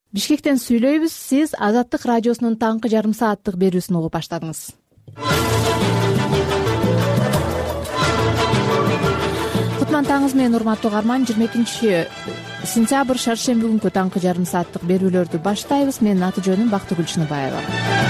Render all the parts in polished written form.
Бишкектен сүйлөйбүз. Сиз Азаттык радиосунун таңкы жарым сааттык берүүсүн угуп баштадыңыз. Кутман таңыңыз менен урматтуу угарман. 22-сентябрь шаршемби күнкү таңкы жарым сааттык берүүлөрдү баштайбыз. Менин аты жөнүм Бактыгүл Чыныбаева.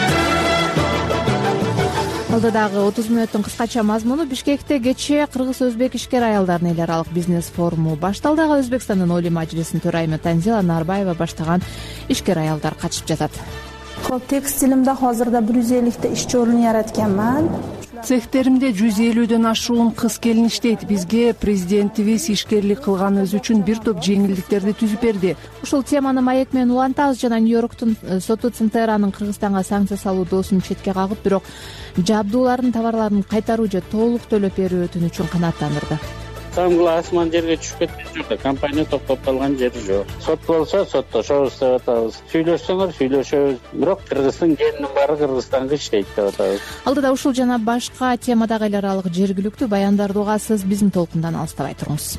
Алдыдагы 30 мүнөттүн кыскача мазмуну: Бишкекте кечээ кыргыз-өзбек ишкер аялдарынын эл аралык бизнес форуму башталды. Өзбекстандын Олий Мажлисинин төрайымы Танзила Нарбаева баштаган ишкер аялдар катышып жатат. Текстилимде азырда 150 ишчи орун яратканмын. Цехтеримде 150дөн ашуун кыз келин иштейт. Бизге президентибиз ишкерлик кылганыбыз үчүн бир топ жеңилдиктерди түзүп берди. Ушул теманы маек менен улантабыз. Жана Нью-Йорктун соту Центеранын Кыргызстанга санкция салуу доосун четке кагып, бирок жабдуулардын товарларын кайтаруу же толук төлөп берүү өтүнүчүн канааттандырды. Самгыла асман жерге түшүп кеткен жок. Компания токтоп калган жери жок. Сот болсо соттошобуз деп атабыз. Сүйлөшсөңөр сүйлөшөбүз. Бирок Кыргыздын келинин баары Кыргызстанга иштейт деп атабыз. Алдыда ушул жана башка темадагы эл аралык жергиликтүү баяндарды угасыз. Биздин толкундан алыстабай туруңуз.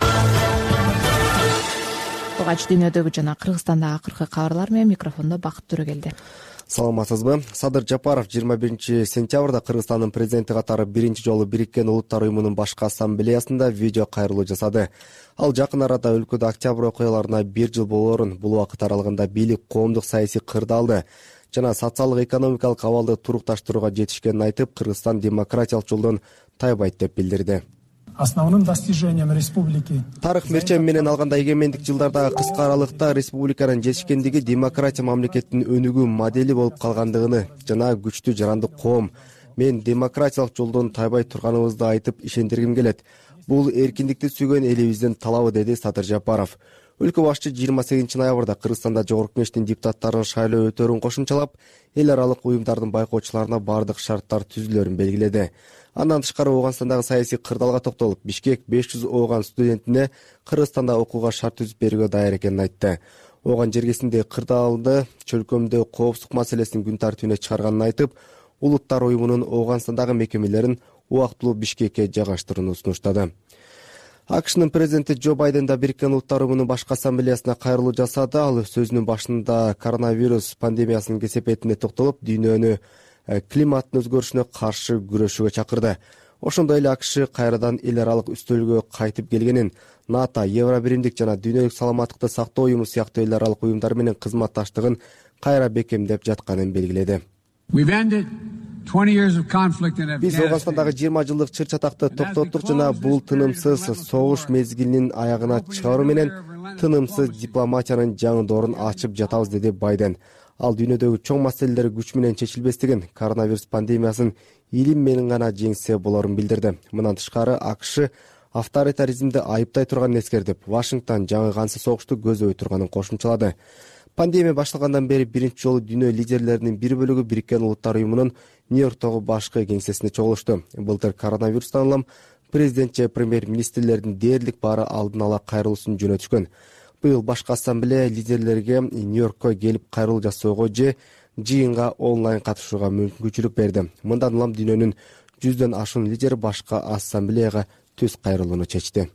Бугач дүйнөдөгү жана Кыргызстандагы акыркы кабарлар менен микрофондо Бакыт Төрөгелди. Саламатсызбы? Садыр Жапаров 21-сентябрда Кыргызстандын президенти катары биринчи жолу Бириккен Улуттар уюмунун башкы ассамблеясында видео кайрылуу жасады. Ал жакын арада өлкөдө октябрь окуяларына 1 жыл болоорун, бул убакыт аралыгында бийлик коомдук саясий кырдаалды жана социалдык-экономикалык абалды турукташтырууга жетишкенин айтып, Кыргызстан демократиялык жолдон тайбайт деп билдирди. Основным достижением республики. Тарых мерчем менен алганда эгемендик жылдардагы кыска аралыкта республиканын жетишкендиги демократия мамлекеттин өнүгүү модели болуп калгандыгыны жана күчтүү жарандык коом, мен демократиялык жолдон тайбай турганыбызды айтып ишендиргим келет. Бул эркиндикти сүйгөн элибиздин талабы, деди Садыр Жапаров. Өлкө башчы 28 ноябрда Кыргызстанда Жогорку Кеңештин депутаттарын шайлоо өтөөрүн кошумчалап, эл аралык уюмдардын байкоочуларына бардык шарттар түзүлөөрүн белгиледи. Андан тышкары Ооганстандагы саясий кырдаалга токтолуп, Бишкек 500 Ооган студентине Кыргызстанда окууга шарт түзүп берүүгө даяр экенин айтты. Ооган жергесинде кырдаалды чөлкөмдө коопсуздук маселесин күн тартибине чыгарганын айтып, Улуттар уюмунун Ооганстандагы мекемелерин убактылуу Бишкекке жайгаштырууну сунуштады. АКШнын президенти Джо Байден да Бириккен Улуттар уюмунун башкы ассамблеясына кайрылуу жасады. Ал сөзүнүн башында коронавирус пандемиясынын кесепетине токтолуп, дүйнөнү климаттын өзгөрүшүнө каршы күрөшүүгө чакырды. Ошондой эле АКШ кайрадан эл аралык үстөлгө кайтып келгенин, НАТО, Евробиримдик жана Дүйнөлүк саламаттыкты сактоо уюму сыяктуу эл аралык уюмдар менен кызматташтыгын кайра бекемдеп жатканын белгиледи. Биз Ооганстандагы 20 жылдык чыр-чатакты токтоттук жана бул тынымсыз согуш мезгилинин аягына чыгаруу менен тынымсыз дипломатиянын жаңы доорун ачып жатабыз, деди Байден. Ал дүйнөдөгү чоң маселелер күч менен чечилбестигин, коронавирус пандемиясын илим менен гана жеңсе болорун билдирди. Мындан тышкары АКШ авторитаризмди айыптай турганын эскертип, Вашингтон жаңы кансыз согушту көздөй турганын кошумчалады. Пандемия башталгандан бери биринчи жолу дүйнө лидерлеринин бир бөлүгү Бириккен Улуттар уюмунун Нью-Йорктогу башкы кеңсесинде чогулушту. Былтыр коронавирустан улам президент же премьер-министрлердин дээрлик баары алдын ала кайрылуусун жөнөтүшкөн. Быйыл башкы ассамблея лидерлерге Нью-Йоркко келип кайрылуу жасоого же жыйынга онлайн катышууга мүмкүнчүлүк берди. Мындан улам дүйнөнүн 100дөн ашуун лидери башкы ассамблеяга түз кайрылууну чечти.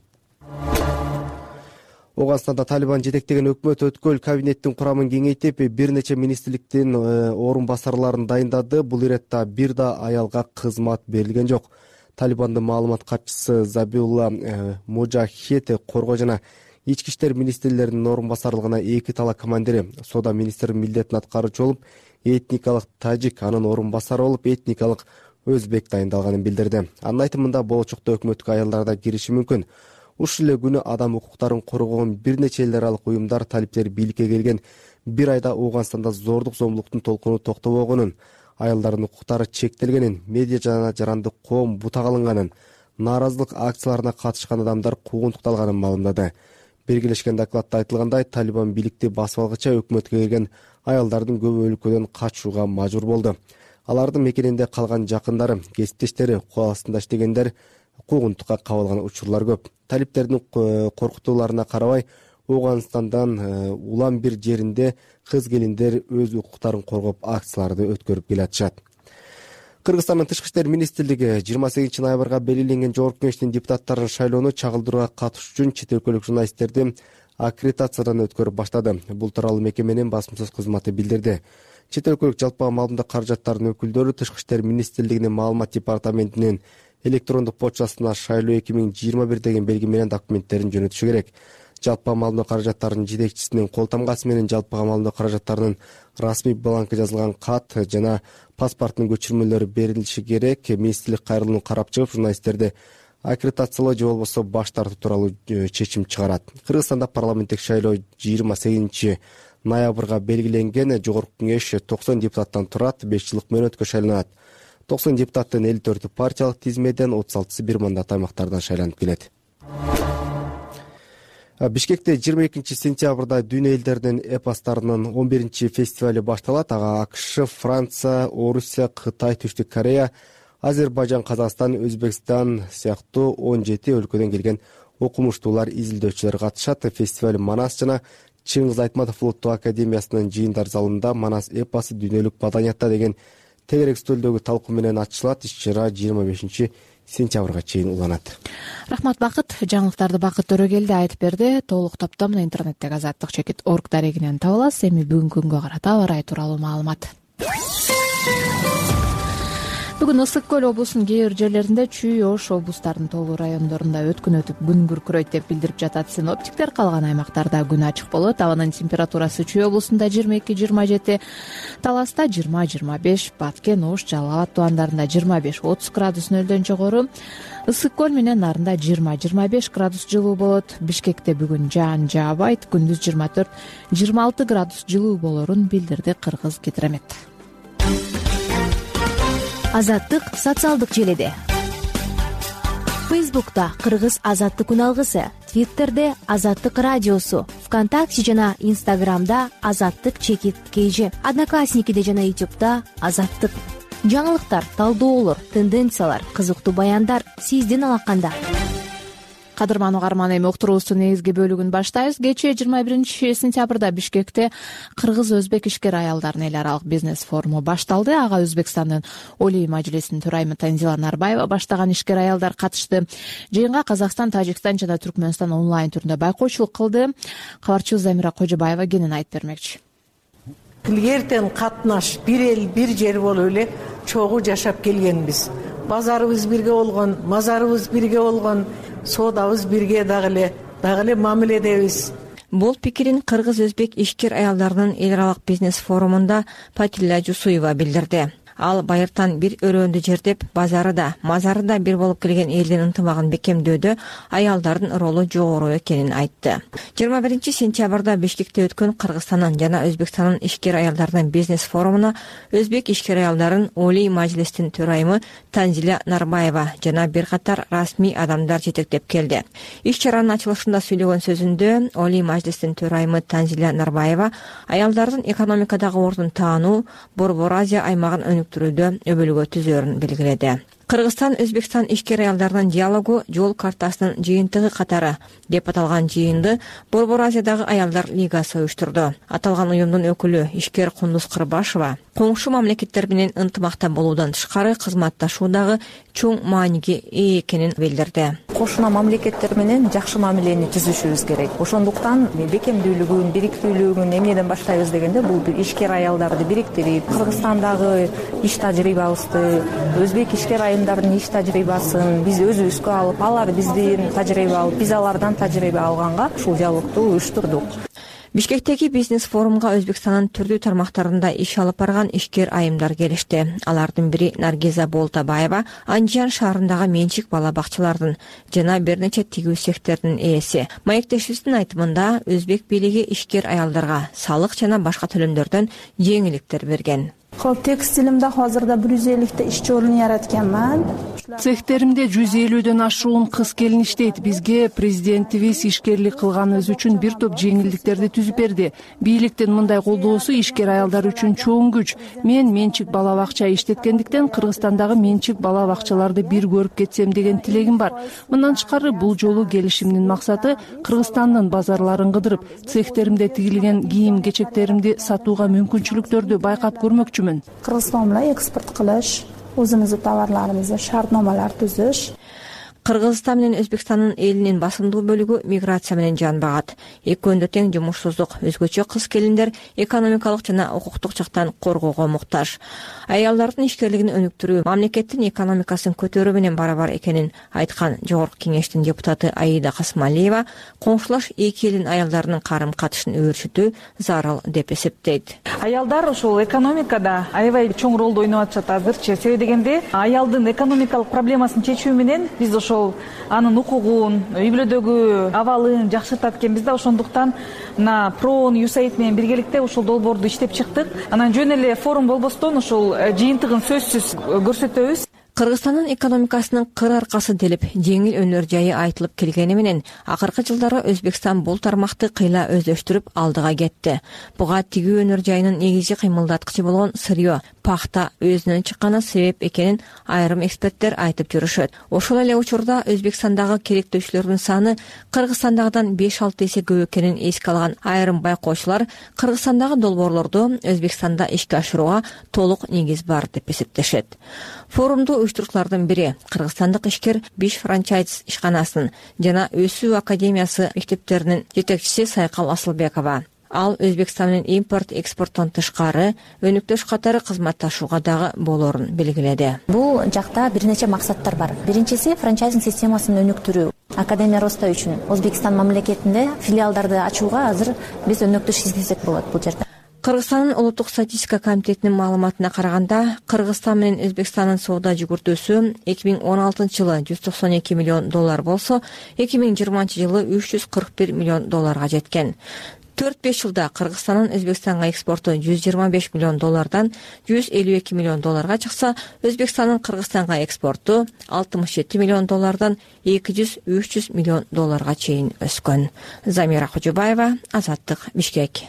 Ооганстанда Талибан жетектеген өкмөт өткөл кабинеттин курамын кеңейтип, бир нече министрликтин орун басарларын дайындады. Бул иретте бир да аялга кызмат берилген жок. Талибандын маалымат катчысы Забиулла Мужахед коргоо жана ички иштер министрлеринин орун басарлыгына 2 талаа командири, соода министринин милдетин аткаруучу болуп, этникалык тажик, анын орун басары болуп, этникалык өзбек дайындалганын билдирди. Анын айтымында болочокто өкмөткө аялдар да кириши мүмкүн. Ушул эле күнү адам укуктарын коргогон бир нече эл аралык уюмдар талиптер бийликке келген бир айда Ооганстанда зордук зомбулуктун толкуну токтобогонун, аялдардын укуктары чектелгенин, медиа жана жарандык коом бутак алынганын, нааразылык акцияларына катышкан адамдар куугунтукталганын маалымдады. Белгилешкен докладта айтылгандай, Талибан бийликти басып алгыча өкмөткө келген аялдардын көбү өлкөдөн качууга мажбур болду. Алардын мекенинде калган жакындары, кесиптештери, кол астында иштегендер куугунтукка кабылган учурлар көп. Талиптердин коркутууларына карабай, Ооганстандан улам бир жеринде кыз келиндер өз укуктарын коргоп акцияларды өткөрүп келатышат. Кыргызстандын тышкы иштер министрлиги 28 ноябрга белгиленген Жогорку Кеңештин депутаттарын шайлоону чагылдырууга катышуу үчүн чет өлкөлүк журналисттерди аккредитациядан өткөрүп баштады. Бул тууралуу мекеменин басма сөз кызматы билдирди. Чет өлкөлүк жалпыга маалыматтык каражаттарынын өкүлдөрү Тышкы иштер министрлигинин маалымат департаментинин электрондук почтасына шайлоо 2021 деген белги менен документтерин жөнөтүшү керек. Жалпыга маалыматтык каражаттарынын жетекчисинин кол тамгасы менен жалпыга маалыматтык каражаттарынын расмий бланкы жазылган кат жана паспорттун көчүрмөлөрү берилиши керек. Министрлик кайрылууну карап чыгып, журналисттерди аккредитациялоо же болбосо баш тартуу тууралуу чечим чыгарат. Кыргызстанда парламенттик шайлоо 28 ноябрга белгиленген. Жогорку кеңеш 90 депутаттан турат, 5 жылдык мөөнөткө шайланат. 90 депутаттын 54-ü партиялык тизмеден, 36-сы бир мандат аймактардан шайланып келет. Бишкекте 22 сентябрда дүйнө элдеринин эпостарынын 11 фестивалю башталат. Ага АКШ, Франция, Орусия, Кытай, Түштүк Корея, Азербайжан, Казакстан, Өзбекстан сыяктуу 17 өлкөдөн келген окумуштуулар, изилдөөчүлөр катышат. Фестиваль Манас жана Чыңгыз Айтматов улуттук академиясынын жыйындар залында Манас эпосу дүйнөлүк маданиятта деген тегерек стөлдөгү талкуу менен ачылат. Иш-чара 25 сентябрга чейин уланат. Рахмат, Бакыт. Жаңылыктарды Бакыт Төрөгелди айтып берди. Толук топтоо мына интернеттеги azаттык.org дарегинен таба аласыз. Эми бүгүнкү күнгө карата аба ырайы тууралуу маалымат. Бүгүн Ысык көл облусунун кээ бир жерлеринде чүй, Ош облустарынын тоолуу райондорунда өткүн өтүп күн күркүрөйт деп билдирип жатат синоптиктер. Калган аймактарда күн ачык болот. Абанын температурасы Чүй облусунда 22-27, Таласта 20-25, Баткен, Ош, Жалал абад тубандарында 25-30 градус нөлдөн жогору, Ысык көл менен нарында 20-25 градус жылуу болот. Бишкекте бүгүн жаан жаабайт, күндүз 24-26 градус жылуу болорун билдирди Кыргыз Гидромет. Азаттык социалдык желеде. Фейсбукта Кыргыз азаттык күн алгысы, Твиттерде Азаттык радиосу, ВКонтакте жана Инстаграмда Азаттык _KG, Одноклассникиде жана Ютубта Азаттык. Жаңылыктар, талдоолор, тенденциялар, кызыктуу баяндар сиздин алаканда. Кадырман угарман, эми уктуруубуздун негизги бөлүгүн баштайбыз. Кечээ 21 сентябрда Бишкекте кыргыз-өзбек ишкер аялдардын эл аралык бизнес форуму башталды. Ага Өзбекстандын Олий мажлисинин төрайымы Танзила Нарбаева баштаган ишкер аялдар катышты. Жыйынга Казакстан, Тажикстан жана Түркмөнстан онлайн түрүндө байкоочулук кылды. Кабарчыбыз Замира Кожобаева кенен айтып бермекчи. Илгертен катнаш бир эл, бир жер болуп эле чогуу жашап келгенбиз. Базарыбыз бирге болгон, мазарыбыз бирге болгон, соодабыз бирге дагы эле мамиледебиз. Бул пикирин кыргыз-өзбек ишкер аялдарынын эл аралык бизнес форумунда Патилля Жусуева билдирди. Ал байыртан бир өрөөндү жердеп, базары да, мазары да бир болуп келген элдин ынтымагын бекемдөөдө аялдардын ролу жогору экенин айтты. 21 сентябрда Бишкекте өткөн Кыргызстандын жана Өзбекстандын ишкер аялдарынын бизнес форумуна өзбек ишкер аялдарын Олий мажлистин төрайымы Танзила Нарбаева жана бир катар расмий адамдар жетектеп келди. Иш-чаранын ачылышында сүйлөгөн сөзүндө Олий мажлистин төрайымы Танзила Нарбаева аялдардын экономикадагы ордун таануу, Борбор Азия аймагын өнүктүрүүдө өбөлгө түзөрүн белгиледи. Кыргызстан Өзбекстан ишкер аялдарынын диалогу жол картасынын жыйынтыгы катары деп аталган жыйынды Борбор Азиядагы аялдар лигасы уюштурду. Аталган уюмдун өкүлү ишкер Кундуз Кырбашева коңшу мамлекеттер менен ынтымакта болуудан тышкары кызматташуудагы чоң мааниге ээ экенин билдирди. Кошуна мамлекеттер менен жакшы мамилени түзүшүбүз керек. Ошондуктан бекемдүүлүгүн, бириктүүлүгүн эмнеден баштайбыз дегенде бул ишкер аялдарды бириктирип, Кыргызстандагы иш тажрыйбабызды, өзбек ишкер айымдардын иш тажрыйбасын биз өзүбүзгө алып, алар биздин тажрыйба алып, биз алардан тажрыйба алганга ушул диалогду уюштурдук. Бишкектеги бизнес форумга Өзбекстандын түрдүү тармактарында иш алып барган ишкер айымдар келишти. Алардын бири Наргиза Болтабаева, Анжан шаарындагы менчик бала бакчалардын жана бир нече тигүү цехтердин ээси. Маектешибиздин айтымында өзбек бийлиги ишкер аялдарга салык жана башка төлөмдөрдөн жеңиликтер берген. Текстилимде азырда 150 ишчи орун яратканмын. Цехтеримде 150дөн ашуун кыз келин иштейт. Бизге президентибиз ишкерлик кылганыбыз үчүн бир топ жеңилдиктерди түзүп берди. Бийликтин мындай колдоосу ишкер аялдар үчүн чоң күч. Мен менчик бала бакча иштеткендиктен Кыргызстандагы менчик бала бакчаларды бир көрүп кетсем деген тилегим бар. Мындан тышкары бул жолу келишимдин максаты Кыргызстандын базарларын кыдырып, цехтеримде тигилген кийим кечектеримди сатууга мүмкүнчүлүктөрдү байкап көрмөкчүмүн. Кыргызстан менен экспорт кылыш, өзүбүздүн товарларыбызды шартномалар түзүш. Кыргызстан менен Өзбекстандын элинин басымдуу бөлүгү миграция менен жан багат. Экөөндө тең жумушсуздук, өзгөчө кыз келиндер экономикалык жана укуктук жактан коргоого муктаж. Аялдардын ишкерлигин өнүктүрүү мамлекеттин экономикасын көтөрүү менен барабар экенин айткан Жогорку Кеңештин депутаты Аида Касмалиева коңшулаш эки элдин аялдарынын карым-катышын өөрчүтүү зарыл деп эсептейт. Аялдар ушул экономикада аябай чоң ролду ойноп атышат азырчы. Себеби дегенде аялдын экономикалык проблемасын чечүү менен биз ошол анын укугун, үй бүлөдөгү абалын жакшыртат экенбиз да. Ошондуктан мына ПРООН, ЮСАИД менен биргеликте ушул долбоорду иштеп чыктык. Анан жөн эле форум болбостон ушул жыйынтыгын сөзсүз көрсөтөбүз. Кыргызстандын экономикасынын кыр аркасы делип, жеңил өнөр жайы айтылып келгени менен акыркы жылдары Өзбекстан бул тармакты кыйла өздөштүрүп алдыга кетти. Буга тигүү өнөр жайынын негизги кыймылдаткычы болгон сырьё, пахта өзүнөн чыкканы себеп экенин айрым эксперттер айтып жүрүшөт. Ошол эле учурда Өзбекстандагы керектөөчүлөрдүн саны Кыргызстандагыдан 5-6 эсе көп экенин эске алган айрым байкоочулар Кыргызстандагы долбоорлорду Өзбекстанда ишке ашырууга толук негиз бар деп эсептешет. Форумду уюштуруучулардын бири кыргызстандык ишкер Биш франчайз ишканасынын жана Өсүү академиясы мектептеринин жетекчиси Сайкал Асылбекова. Ал Өзбекстан менен импорт-экспорттон тышкары өнүктөш катары кызматташууга дагы болоорун белгиледи. Бул жакта бир нече максаттар бар. Биринчиси франчайзинг системасын өнүктүрүү. Академия роста үчүн Өзбекстан мамлекетинде филиалдарды ачууга азыр биз өнөктөш издесек болот бул жерде. Кыргызстандын улуттук статистика комитетинин маалыматына караганда, Кыргызстан менен Өзбекстандын соода жүгүртүүсү 2016 жылы $192 миллион болсо, 2020 жылы $341 миллион жеткен. 4-5 жылда Кыргызстандын Өзбекстанга экспорту $125 миллион $152 миллион чыкса, Өзбекстандын Кыргызстанга экспорту $67 миллион $200-300 миллион чейин өскөн. Замира Хожубаева, Азаттык, Бишкек.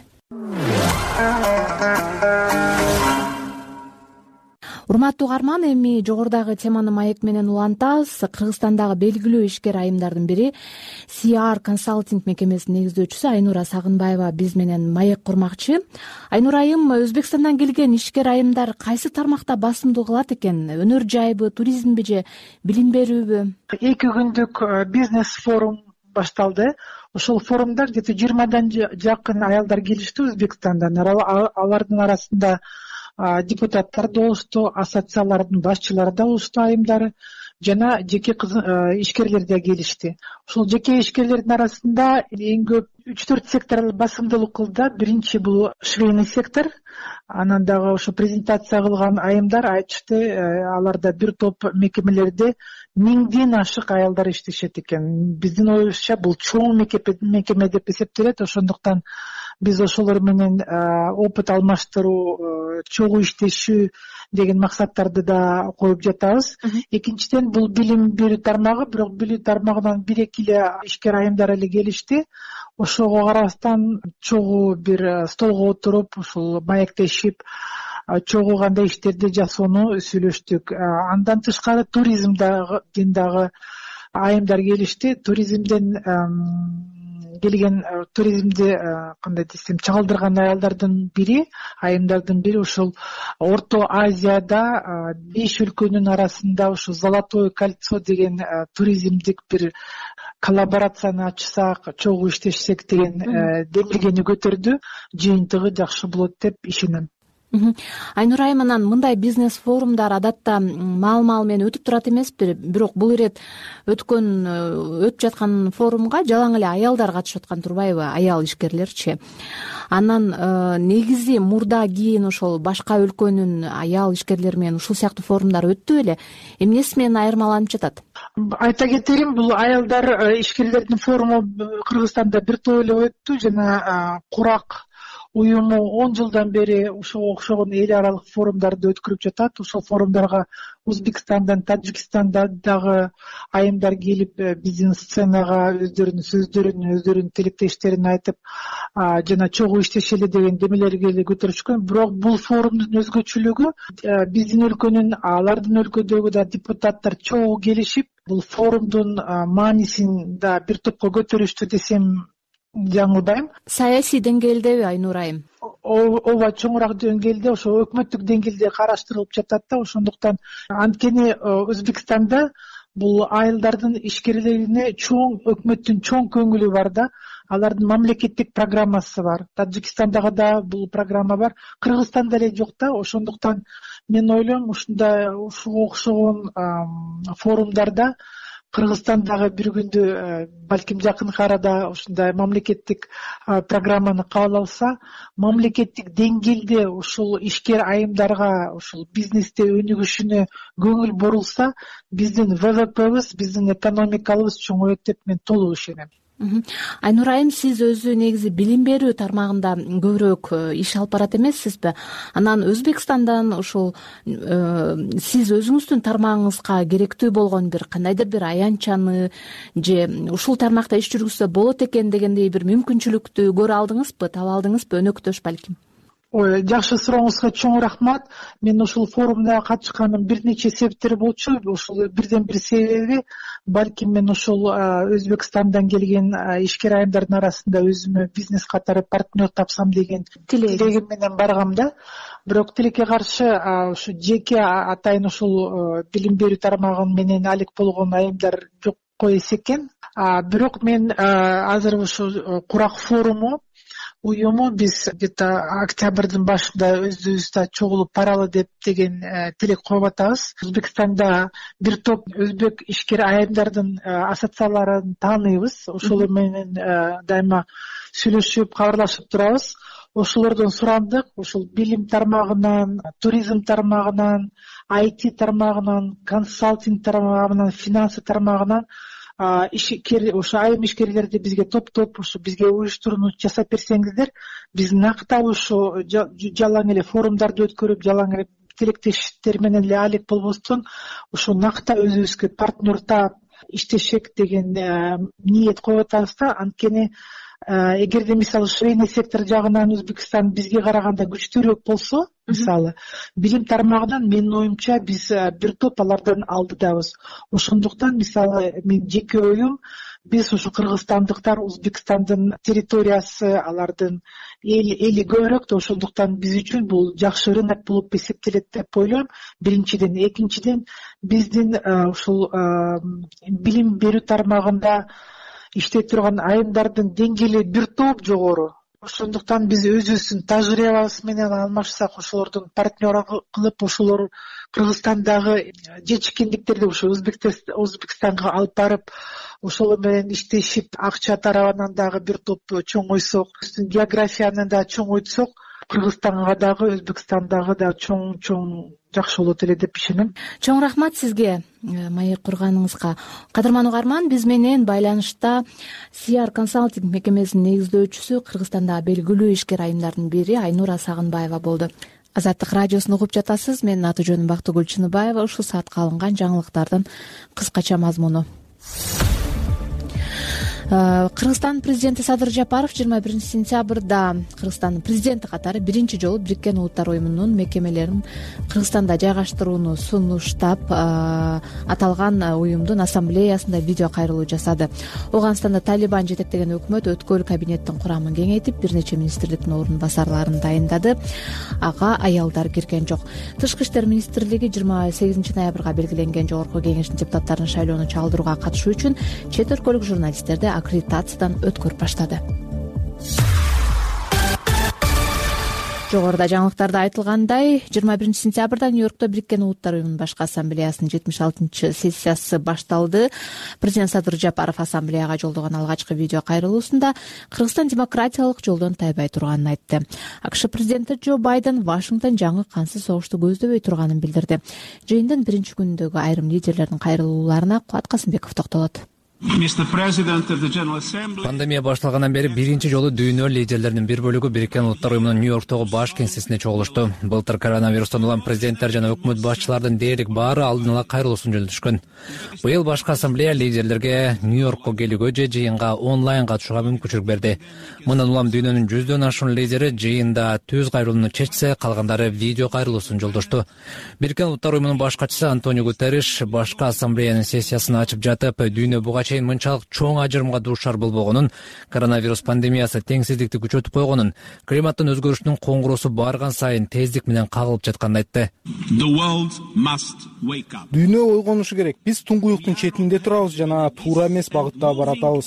Урматтуу угарман, эми жогорудагы теманы маек менен улантабыз. Кыргызстандагы белгилүү ишкер айымдардын бири CR консалтинг мекемесинин негиздөөчүсү Айнура Сагынбаева биз менен маек курмакчы. Айнура айым, Өзбекстандан келген ишкер айымдар кайсы тармакта басымдуу кылат экен? Өнөр жайбы, туризмби же билим берүүбү? 2 күндүк бизнес форум башталды. Ошол форумда где-то 20-дан жакын аялдар келишти Өзбекстандан. Алардын арасында депутаттар да болушту, ассоциациялардын башчылары да болушту, айымдары жана жеке ишкерлер да келишти. Ошол жеке ишкерлердин арасында эң көп 3-4 сектор басымдуулук кылды. Биринчи бул швейный сектор. Анан дагы ошо презентация кылган айымдар айтышты, аларда бир топ мекемелерде 1000ден ашык аялдар иштешет экен. Биздин оюбузча бул чоң мекеме деп эсептелет. Ошондуктан биз ошолор менен опыт алмаштыруу, чогуу иштешүү деген максаттарды да коюп жатабыз. Экинчиден бул билим берүү тармагы, бирок билүү тармагынан 1-2 эле ишкер айымдар эле келишти. Ошого карабастан чогуу бир столго отуруп, ушул маектешип, чогуу кандай иштерди жасоону сүйлөштүк. Андан тышкары туризмден дагы айымдар келишти. Туризмден келген, туризмди кандай десем, чагылдырган айымдардын бири ушул Орто Азияда 5 өлкөнүн арасында ушул Золотое кольцо деген туризмдик бир коллаборацияны ачсак, чогуу иштешсек деген демилгени көтөрдү. Жыйынтыгы жакшы болот деп ишенем. Айнура айым, анан мындай бизнес форумдар адатта маал менен өтүп турат эмеспи? Бирок бул ирет өтүп жаткан форумга жалаң эле аялдар катышып аткан турбайбы? Аял ишкерлерчи. Анан негизи мурда кийин ошол башка өлкөнүн аял ишкерлери менен ушул сыяктуу форумдар өттү беле? Эмнеси менен айырмаланып жатат? Айта кетерим, бул аялдар ишкерлердин форуму Кыргызстанда бир топ эле өттү жана Курак уюму 10 жылдан бери ошого окшогон эл аралык форумдарды өткөрүп жатат. Ошол форумдарга Өзбекстандан, Таджикстандан дагы айымдар келип, биздин сценага өздөрүнүн сөздөрүн, өздөрүнүн тилектештерин айтып, жана чогуу иштешели деген демелерге көтөрүшкөн. Бирок бул форумдун өзгөчөлүгү биздин өлкөнүн, алардын өлкөдөгү да депутаттар чогуу келишип, бул форумдун маанисин да бир топко көтөрүштү десем жаңылбайм. Саясий деңгээлдеби, Айнура айым? Ооба, чоңураак деңгээлде, ошо өкмөттүк деңгээлде караштырылып жатат да. Ошондуктан анткени Өзбекстанда бул айылдардын ишкерлерине өкмөттүн чоң көңүлү бар да. Алардын мамлекеттик программасы бар. Тажикстандагы да бул программа бар. Кыргызстанда эле жок да. Ошондуктан мен ойлойм ушундай ушуга окшогон форумдарда Кыргызстандагы бир күндү балким жакынкы арада ушундай мамлекеттик программаны кабыл алса, мамлекеттик деңгээлде ушул ишкер айымдарга ушул бизнесте өнүгүшүнө көңүл бурулса, биздин ВВПбиз, биздин экономикабыз чоңоет деп мен толук ишенем. Айнура айым, сиз өзү негизи билим берүү тармагында көбүрөөк иш алып барат эмессизби? Анан Өзбекстандан ушул сиз өзүңүздүн тармагыңызга керектүү болгон бир кандайдыр бир аянтчаны же ушул тармакта иш жүргүзсө болот экен дегендей бир мүмкүнчүлүктү көрө алдыңызбы, таба алдыңызбы, өнөктөш балким? Ой, жакшы сурооңузга чоң рахмат. Мен ушул форумда катышканым бир нече себептер болчу. Ушул бирден бир себеби балким мен ушул Өзбекстандан келген ишкер айымдардын арасында өзүмө бизнес катары партнер тапсам деген тилегим менен баргам да. Бирок тилекке каршы ушу жеке атайын ушул билим берүү тармагы менен алек болгон айымдар жокко эсекен. Бирок мен азыр ушу курак форуму уюму биз где-то октябрдын башында өзүбүздө чогулуп баралы деп деген тилек коюп атабыз. Өзбекстанда бир топ өзбек ишкер айымдардын ассоциацияларын тааныйбыз. Ошолор менен дайыма сүйлөшүп, кабарлашып турабыз. Ошолордон сурандык, ушул билим тармагынан, туризм тармагынан, IT тармагынан, консалтинг тармагынан, финансы тармагынан ошо айым ишкерлерди бизге топтоп, ушу бизге уюштурууну жасап берсеңиздер, биз нактап ушу жалаң эле форумдарды өткөрүп, жалаң эле тилектештер менен эле алек болбостон, ушу накта өзүбүзгө партнер таап иштешек деген ниет коюп атабыз да. Анткени эгерде мисалы швейный сектор жагынан Өзбекстан бизге караганда күчтүүрөөк болсо, мисалы билим тармагынан менин оюмча биз бир топ алардан алдыдабыз. Ошондуктан мисалы мен жеке оюм, биз ушу кыргызстандыктар Өзбекстандын территориясы, алардын эли көбүрөөк да, ошондуктан биз үчүн бул жакшы рынок болуп эсептелет деп ойлойм. Биринчиден, экинчиден биздин ушул билим берүү тармагында иштей турган айымдардын деңгээли бир топ жогору. Ошондуктан биз өзүбүздүн тажрыйбабыз менен алмашсак, ошолордун партнер кылып, ошолор Кыргызстандагы жетишкендиктерди ушу Өзбекстанга алып барып, ошолор менен иштешип, акча тарабынан дагы бир топ чоңойсок, географияны да чоңойтсок, Кыргызстанга дагы, Өзбекстандагы да чоң жакшы болот эле деп ишенем. Чоң рахмат сизге маек курганыңызга. Кадырман угарман, биз менен байланышта CR консалтинг мекемесинин негиздөөчүсү, Кыргызстандагы белгилүү ишкер айымдардын бири Айнура Сагынбаева болду. Азаттык радиосун угуп жатасыз. Менин аты жөнүм Бактыгүл Чыныбаева. Ушул саатка алынган жаңылыктардын кыскача мазмуну. Кыргызстан президенти Садыр Жапаров 21 сентябрда Кыргызстандын президенти катары биринчи жолу Бириккен Улуттар уюмунун мекемелерин Кыргызстанда жайгаштырууну сунуштап, аталган уюмдун ассамблеясында видео кайрылуу жасады. Ооганстанда Талибан жетектеген өкмөт өткөл кабинеттин курамын кеңейтип, бир нече министрликтин орун басарларын дайындады. Ага аялдар кирген жок. Тышкы иштер министрлиги 28 ноябрга белгиленген жогорку кеңештин депутаттарын шайлоону чалдырууга катышуу үчүн чет өлкөлүк журналисттерди аккредитациядан өткөрүп баштады. Жогоруда жаңылыктарда айтылгандай, 21 сентябрда Нью-Йоркто Бириккен Улуттар уюмунун башкы ассамблеясынын 76-сессиясы башталды. Президент Садыр Жапаров ассамблеяга жолдогон алгачкы видео кайрылуусунда Кыргызстан демократиялык жолдон тайбай турганын айтты. АКШ президенти Джо Байден Вашингтон жаңы кансыз согушту көздөбөй турганын билдирди. Жыйындын биринчи күнүндөгү айрым лидерлердин кайрылууларына Кубат Касымбеков токтолот. Пандемия башталгандан бери биринчи жолу дүйнө лидерлеринин бир бөлүгү Бириккен Улуттар уюмунун Нью-Йорктогу баш кеңсесине чогулушту. Былтыр коронавирустан улам президенттер жана өкмөт башчылардын дээрлик баары алдын ала кайрылуусун жөнөтүшкөн. Быйыл башкы ассамблея лидерлерге Нью-Йоркко келүүгө же жыйынга онлайн катышууга мүмкүнчүлүк берди. Мындан улам дүйнөнүн 100дөн ашуун лидери жыйында түз кайрылууну чечсе, калгандары видео кайрылуусун жолдошту. Бириккен Улуттар уюмунун баш катчысы Антонио Гутерриш башкы ассамблеянын сессиясын ачып жатып, дүйнө буга чейин мынчалык чоң ажырымга дуушар болбогонун, коронавирус пандемиясы теңсиздикти күчөтүп койгонун, климаттын өзгөрүшүнүн коңгуросу барган сайын тездик менен кагылып жатканын айтты. Дүйнө ойгонушу керек. Биз туңгуюктун четинде турабыз жана туура эмес багытта баратабыз,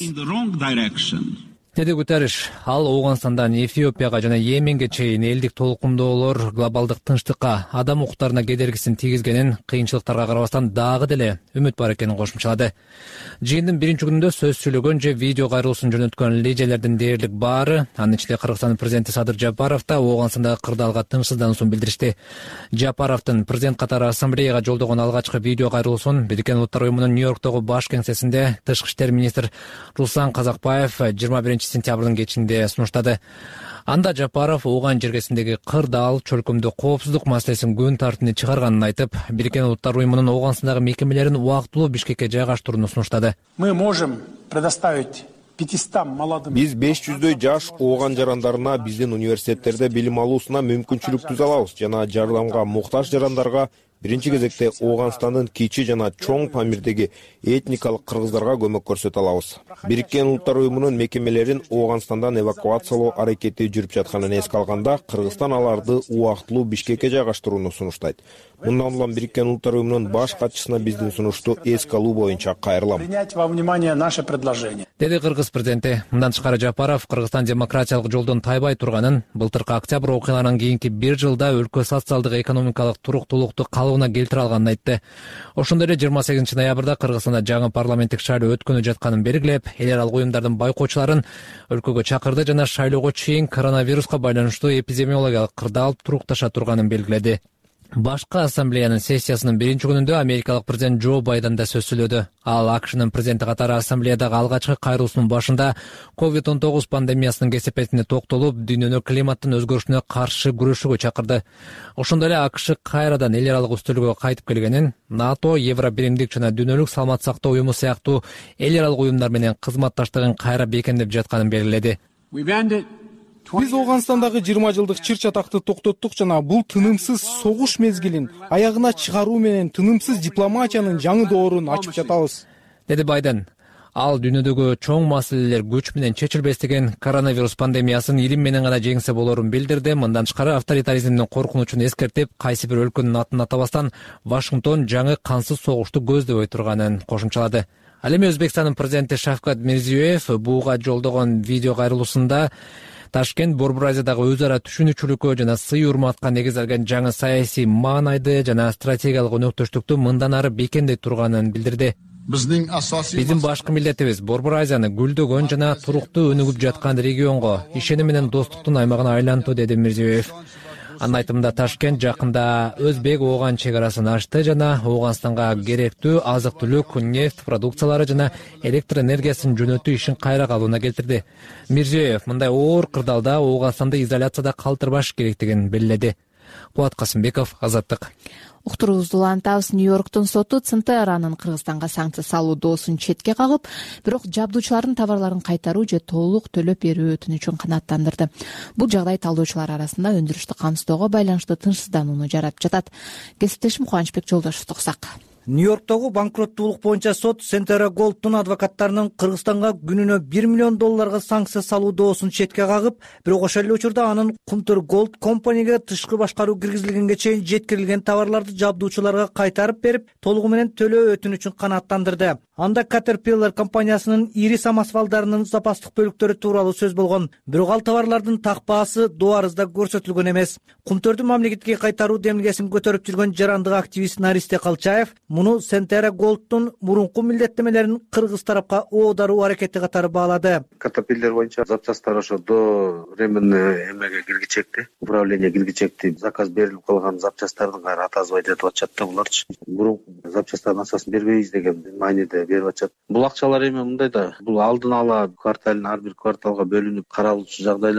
деди Гутерриш. Ал Ооганстандан Эфиопияга жана Йеменге чейин элдик толкундоолор глобалдык тынчтыкка, адам укуктарына кедергисин тийгизгенин, кыйынчылыктарга карабастан дагы деле үмүт бар экенин кошумчалады. Жыйындын биринчи күнүндө сөз сүйлөгөн же видео кайрылуусун жөнөткөн лидерлердин дээрлик баары, анын ичинде Кыргызстандын президенти Садыр Жапаров да Ооганстандагы кырдаалга тынчсыздануусун билдиришти. Жапаровдун президент катары ассамблеяга жолдогон алгачкы видео кайрылуусун Бириккен Улуттар уюмунун Нью-Йорктогу баш кеңсесинде тышкы иштер министри Руслан Казакбаев 21 сентябрдын кечинде сунуштады. Анда Жапаров Ооган жергесиндеги кырдаал чөлкөмдө коопсуздук маселесин күн тартууну чыгарганын айтып, Бириккен Улуттар уюмунун Ооганстандагы мекемелерин убактылуу Бишкекке жайгаштырууну сунуштады. Мы можем предоставить 500 молодым. Биз 500дөй жаш Ооган жарандарына биздин университеттерде билим алуусуна мүмкүнчүлүк түзө алабыз жана жардамга муктаж жарандарга биринчи кезекте Ооганстандын кичи жана чоң Памирдеги этникалык кыргыздарга көмөк көрсөтө алабыз. Бириккен Улуттар уюмунун мекемелерин Ооганстандан эвакуациялоо аракети жүрүп жатканын эске алганда, Кыргызстан аларды убактылуу Бишкекке жайгаштырууну сунуштайт. Мындан улам Бириккен Улуттар уюмунун баш катчысына биздин сунушту эске алуу боюнча кайрылам. Принять во внимание наше предложение. Деди Кыргыз президенти. Мындан тышкары Жапаров Кыргызстан демократиялык жолдон тайбай турганын, былтыркы октябрь окуяларынан кийинки бир жылда өлкө социалдык экономикалык туруктуулукту калыбына келтире алганын айтты. Ошондой эле 28 ноябрда Кыргызстанда жаңы парламенттик шайлоо өткөнү жатканын белгилеп, эл аралык уюмдардын байкоочуларын өлкөгө чакырды жана шайлоого чейин коронавируска байланыштуу эпидемиологиялык кырдаал турукташа турганын белгиледи. Башкы ассамблеянын сессиясынын биринчи күнүндө америкалык президент Джо Байден да сөз сүйлөдү. Ал АКШнын президенти катары ассамблеядагы алгачкы кайрылуусунун башында COVID-19 пандемиясынын кесепетине токтолуп, дүйнөнү климаттын өзгөрүшүнө каршы күрөшүүгө чакырды. Ошондой эле АКШ кайрадан эл аралык үстөлгө кайтып келгенин, НАТО, Евробиримдик жана Дүйнөлүк саламат сактоо уюму сыяктуу эл аралык уюмдар менен кызматташтыгын кайра бекемдеп жатканын белгиледи. Биз Ооганстандагы 20 жылдык чыр чатакты токтоттук жана бул тынымсыз согуш мезгилин аягына чыгаруу менен тынымсыз дипломатиянын жаңы доорун ачып жатабыз, деди Байден. Ал дүйнөдөгү чоң маселелер күч менен чечилбестеген коронавирус пандемиясын илим менен гана жеңсе болорун билдирди. Мындан тышкары авторитаризмдин коркунучун эскертип, кайсы бир өлкөнүн атын атабастан Вашингтон жаңы кансыз согушту көздөбөй турганын кошумчалады. Ал эми Өзбекстандын президенти Шавкат Мирзиёев буга жолдогон видео кайрылуусунда Ташкент Борбор Азиядагы өз ара түшүнүчүлүккө жана сый урматка негизделген жаңы саясий маанайды жана стратегиялык өнөктөштүктү мындан ары бекемдей турганын билдирди. Биздин башкы милдетибиз Борбор Азияны гүлдөгөн жана туруктуу өнүгүп жаткан регионго, ишеним менен достуктун аймагына айлантуу, деди Мирзиёев. Анын айтымында Ташкент жакында Өзбек-Ооган чек арасын ачты жана Ооганстанга керектүү азык-түлүк, нефть продукциялары жана электр энергиясын жөнөтүү ишин кайра калууна келтирди. Мирзиёев мындай оор кырдаалда Ооганстанды изоляцияда калтырбаш керектигин белгиледи. Кубат Касымбеков, Азаттык. Уктуруубузду улантабыз. Нью-Йорктун соту ЦНТРнын Кыргызстанга санкция салуу доосун четке кагып, бирок жабдуучулардын товарларын кайтаруу же толук төлөп берүү өтүнүчүн канааттандырды. Бул жагдай талдоочулар арасында өндүрүштү камсыздоого байланыштуу тынчсызданууну жаратып жатат. Кесиптешим Кубанычбек Жолдошевду уктсак. Нью-Йорктогу банкроттуулук боюнча сот Сентера Голдтун адвокаттарынын Кыргызстанга күнүнө $1 миллион санкция салуу доосун четке кагып, бирок ошол эле учурда анын Кумтур Голд компанияга тышкы башкаруу киргизилгенге чейин жеткирилген товарларды жабдуучуларга кайтарып берип, толугу менен төлөө өтүнүчүн канааттандырды. Анда Caterpillar компаниясынын ири самосвалдарынын запастык бөлүктөрү тууралуу сөз болгон. Бирок ал товарлардын так баасы дуарызда көрсөтүлгөн эмес. Кумтөрдү мамлекетке кайтаруу демилгесин көтөрүп жүргөн жарандык активист Наристе Калчаев муну Сентера Голдтун мурунку милдеттемелерин кыргыз тарапка оодаруу аракети катары баалады. Caterpillar боюнча запчасттар ошо до временный эмеге киргичекти, управление киргичекти, заказ берилип калган запчасттардын кайра атазбай жатып атышат да буларчы. Мурунку запчасттардын акчасын бербейбиз деген мааниде берип атышат. Бул акчалар эми мындай да, бул алдын ала кварталдын ар бир кварталга бөлүнүп каралуучу жагдайлар да.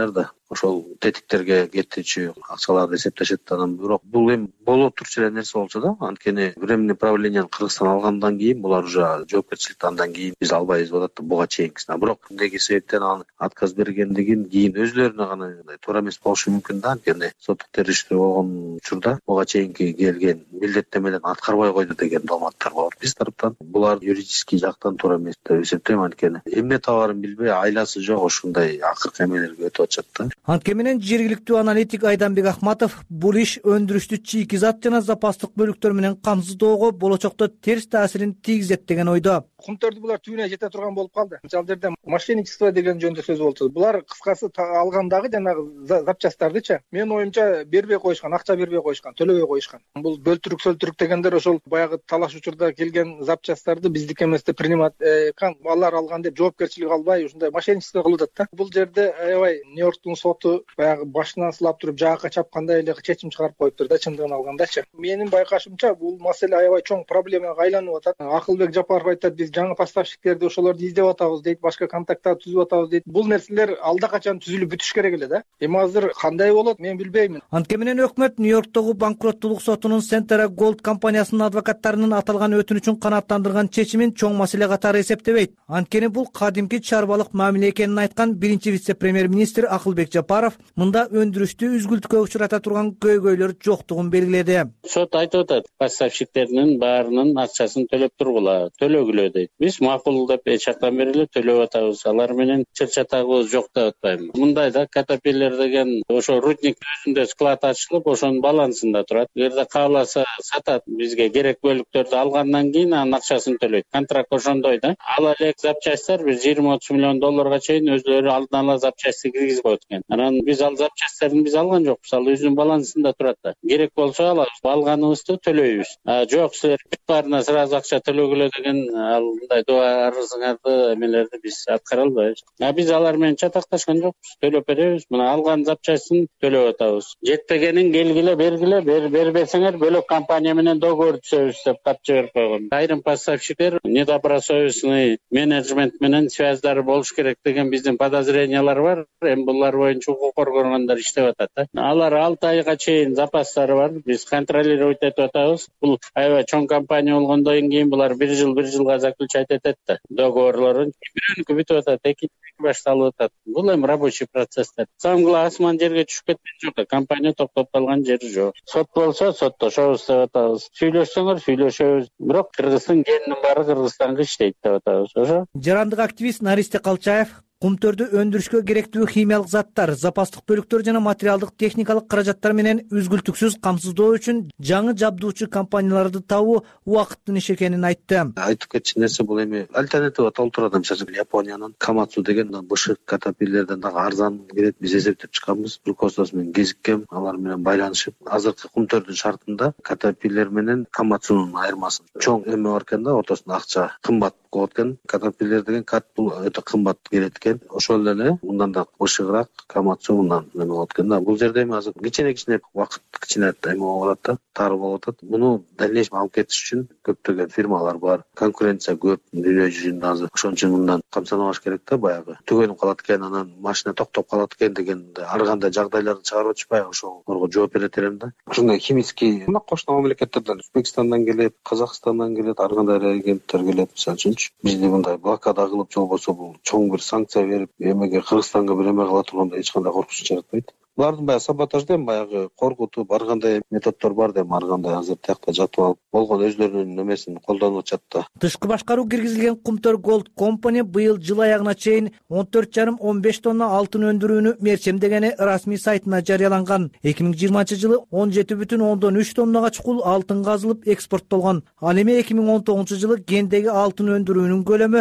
ошол тетиктерге кетүүчү акчаларды эсептешет. Анан бирок бул эми боло турчу эле нерсе болчу да, анткени временный правленияны Кыргызстан алгандан кийин булар уже жоопкерчиликти андан кийин биз албайбыз деп атат, буга чейинкисин. Бирок эмнеге себептен анын отказ бергендигин кийин өзүлөрүнө гана туура эмес болушу мүмкүн да, анткени соттук териштирүү болгон учурда буга чейинки келген милдеттемелерин аткарбай койду деген дооматтар болот биз тараптан. Булар юридический жактан туура эмес деп эсептейм, анткени эмне табарын билбей айласы жок ушундай акыркы эмелерге өтүп атышат да. Антке менен жергиликтүү аналитик Айданбек Ахматов бул иш өндүрүштү чийки зат жана запастык бөлүктөр менен камсыздоого болочокто терс таасирин тийгизет деген ойдо. Кумтөрдү булар түбүнө жете турган болуп калды. Ал жерде мошенничество деген жөнүндө сөз болчу. Булар кыскасы алгандагы жанагы запчасттардычы менин оюмча бербей коюшкан, акча бербей коюшкан, төлөбөй коюшкан. Бул бөлтүрүк сөлтүрүк дегендер ошол баягы талаш учурда келген запчасттарды биздики эмес деп принимать алар алган деп жоопкерчилик албай ушундай мошенничество кылып атат да. Бул жерде аябай Нью-Йорктун соту баягы башынан сылап туруп жаакка чапкандай эле чечим чыгарып коюптур да, чындыгын алгандачы. Менин байкашымча бул маселе аябай чоң проблемага айланып атат. Акылбек Жапаров айтат, биз жаңы поставщиктерди ошолорду издеп атабыз дейт, башка контакттар түзүп атабыз дейт. Бул нерселер алда качан түзүлүп бүтүш керек эле да. Эми азыр кандай болот мен билбеймин. Антке менен өкмөт Нью-Йорктогу банкроттулук сотунун Centera Gold компаниясынын адвокаттарынын аталган өтүнүчүн канааттандырган чечимин чоң маселе катары эсептебейт. Анткени бул кадимки чарбалык мамиле экенин айткан биринчи вице-премьер-министр Акылбек Жапаров мында өндүрүштү үзгүлтүккө учурата турган көйгөйлөр жоктугун белгиледи. Сот айтып атат, поставщиктердин баарынын акчасын төлөп тургула, төлөгүлө дейт. Биз макул деп эч жактан бери эле төлөп атабыз. Алар менен чыр-чатагыбыз жок деп атпайм. Мындай да Caterpillar деген ошо рудник өзүндө склад ачылып, ошонун балансында турат. Эгерде кааласа сатат, бизге керек бөлүктөрдү алгандан кийин анын акчасын төлөйт. Контракт ошондой да. Ал элек запчасттар бир 20-30 миллион долларга чейин өзлөрү алдан ала запчасты киргизип коет экен. Анан биз ал запчасттарды биз алган жокпуз. Ал өзүнүн балансында турат да. Керек болсо алабыз, алганыбызды төлөйбүз. Жок, силер бүт баарына сразу акча төлөгүлө деген ал мындай дуа арызыңарды эмелерди биз аткара албайбыз. Биз алар менен чатакташкан жокпуз. Төлөп беребиз. Мына алган запчастын төлөп атабыз. Жетпегенин келгиле, бергиле, бербесеңер бөлөк компания менен договор түзөбүз деп кат жиберип койгон. Айрым поставщиктер недобросовестный менеджмент менен связьдары болуш керек деген биздин подозрениялар бар. Эми булар боюнча укук коргонгондор иштеп атат да. Алар 6 айга чейин запастары бар. Биз контролировать этип атабыз. Бул аябай чоң компания болгондон кийин булар 1 жылга заключать этет да. Договорлорун бирөөнүкү бүтүп атат, экинчиси башталып атат. Бул эми рабочий процесстер. Самгыла асман жерге түшүп кеткен жок. Компания токтоп калган жери жок. Сот болсо соттошобуз деп атабыз. Сүйлөшсөңөр сүйлөшөбүз. Бирок Кыргыздын генинин баары Кыргызстанга иштейт деп атабыз. Ошо. Жарандык активист Наристе Калчаев кумтөрдү өндүрүшкө керектүү химиялык заттар, запастык бөлүктөр жана материалдык техникалык каражаттар менен үзгүлтүксүз камсыздоо үчүн жаңы жабдуучу компанияларды табуу убакыттын иши экенин айтты. Айтып кетчү нерсе бул эми альтернатива толтура адам чачып Япониянын Камацу деген бышык Caterpillar'дан дагы арзан келет. Биз эсептеп чыкканбыз. Глукозасы менен кезиккен, алар менен байланышып, азыркы кумтөрдүн шартында Caterpillar менен Камацунун айырмасы чоң эме бар экен да, ортосунда акча кымбат болот экен. Caterpillar деген кат бул өтө кымбат келет. Ошол эле мындан да бышыгыраак Камацу мындан эме болот экен да. Бул жерде эми азыр кичине убакыт кичине эме болуп атат да, тар болуп атат. Муну дальнейшем алып кетиш үчүн көптөгөн фирмалар бар, конкуренция көп дүйнө жүзүндө азыр. Ошон үчүн мындан камсанабаш керек да, баягы түгөнүп калат экен, анан машина токтоп калат экен дегенде ар кандай жагдайларды чыгарып атышпайбы, ошого жооп берет элем да. Ушундай химический мына кошуна мамлекеттерден, Өзбекстандан келет, Казакстандан келет, ар кандай реагенттер келет. Мисалы үчүнчү бизди мындай блокада кылып же болбосо бул чоң бир санкция берип эмеге Кыргызстанга бир эме кыла турганда эч кандай коркунуч жаратпайт. Булардын баягы саботажден баягы коркутуп ар кандай методдор бар да, ар кандай азыр тиякта жатып алып болгон өзлөрүнүн эмесин колдонуп атышат да. Тышкы башкаруу киргизилген Кумтөр Gold Company быйыл жыл аягына чейин 14,5-15 тонна алтын өндүрүүнү мерчемдегени расмий сайтына жарыяланган. 2020-жылы 17,3 тоннага чукул алтын казылып экспорттолгон. Ал эми 2019-жылы гендеги алтын өндүрүүнүн көлөмү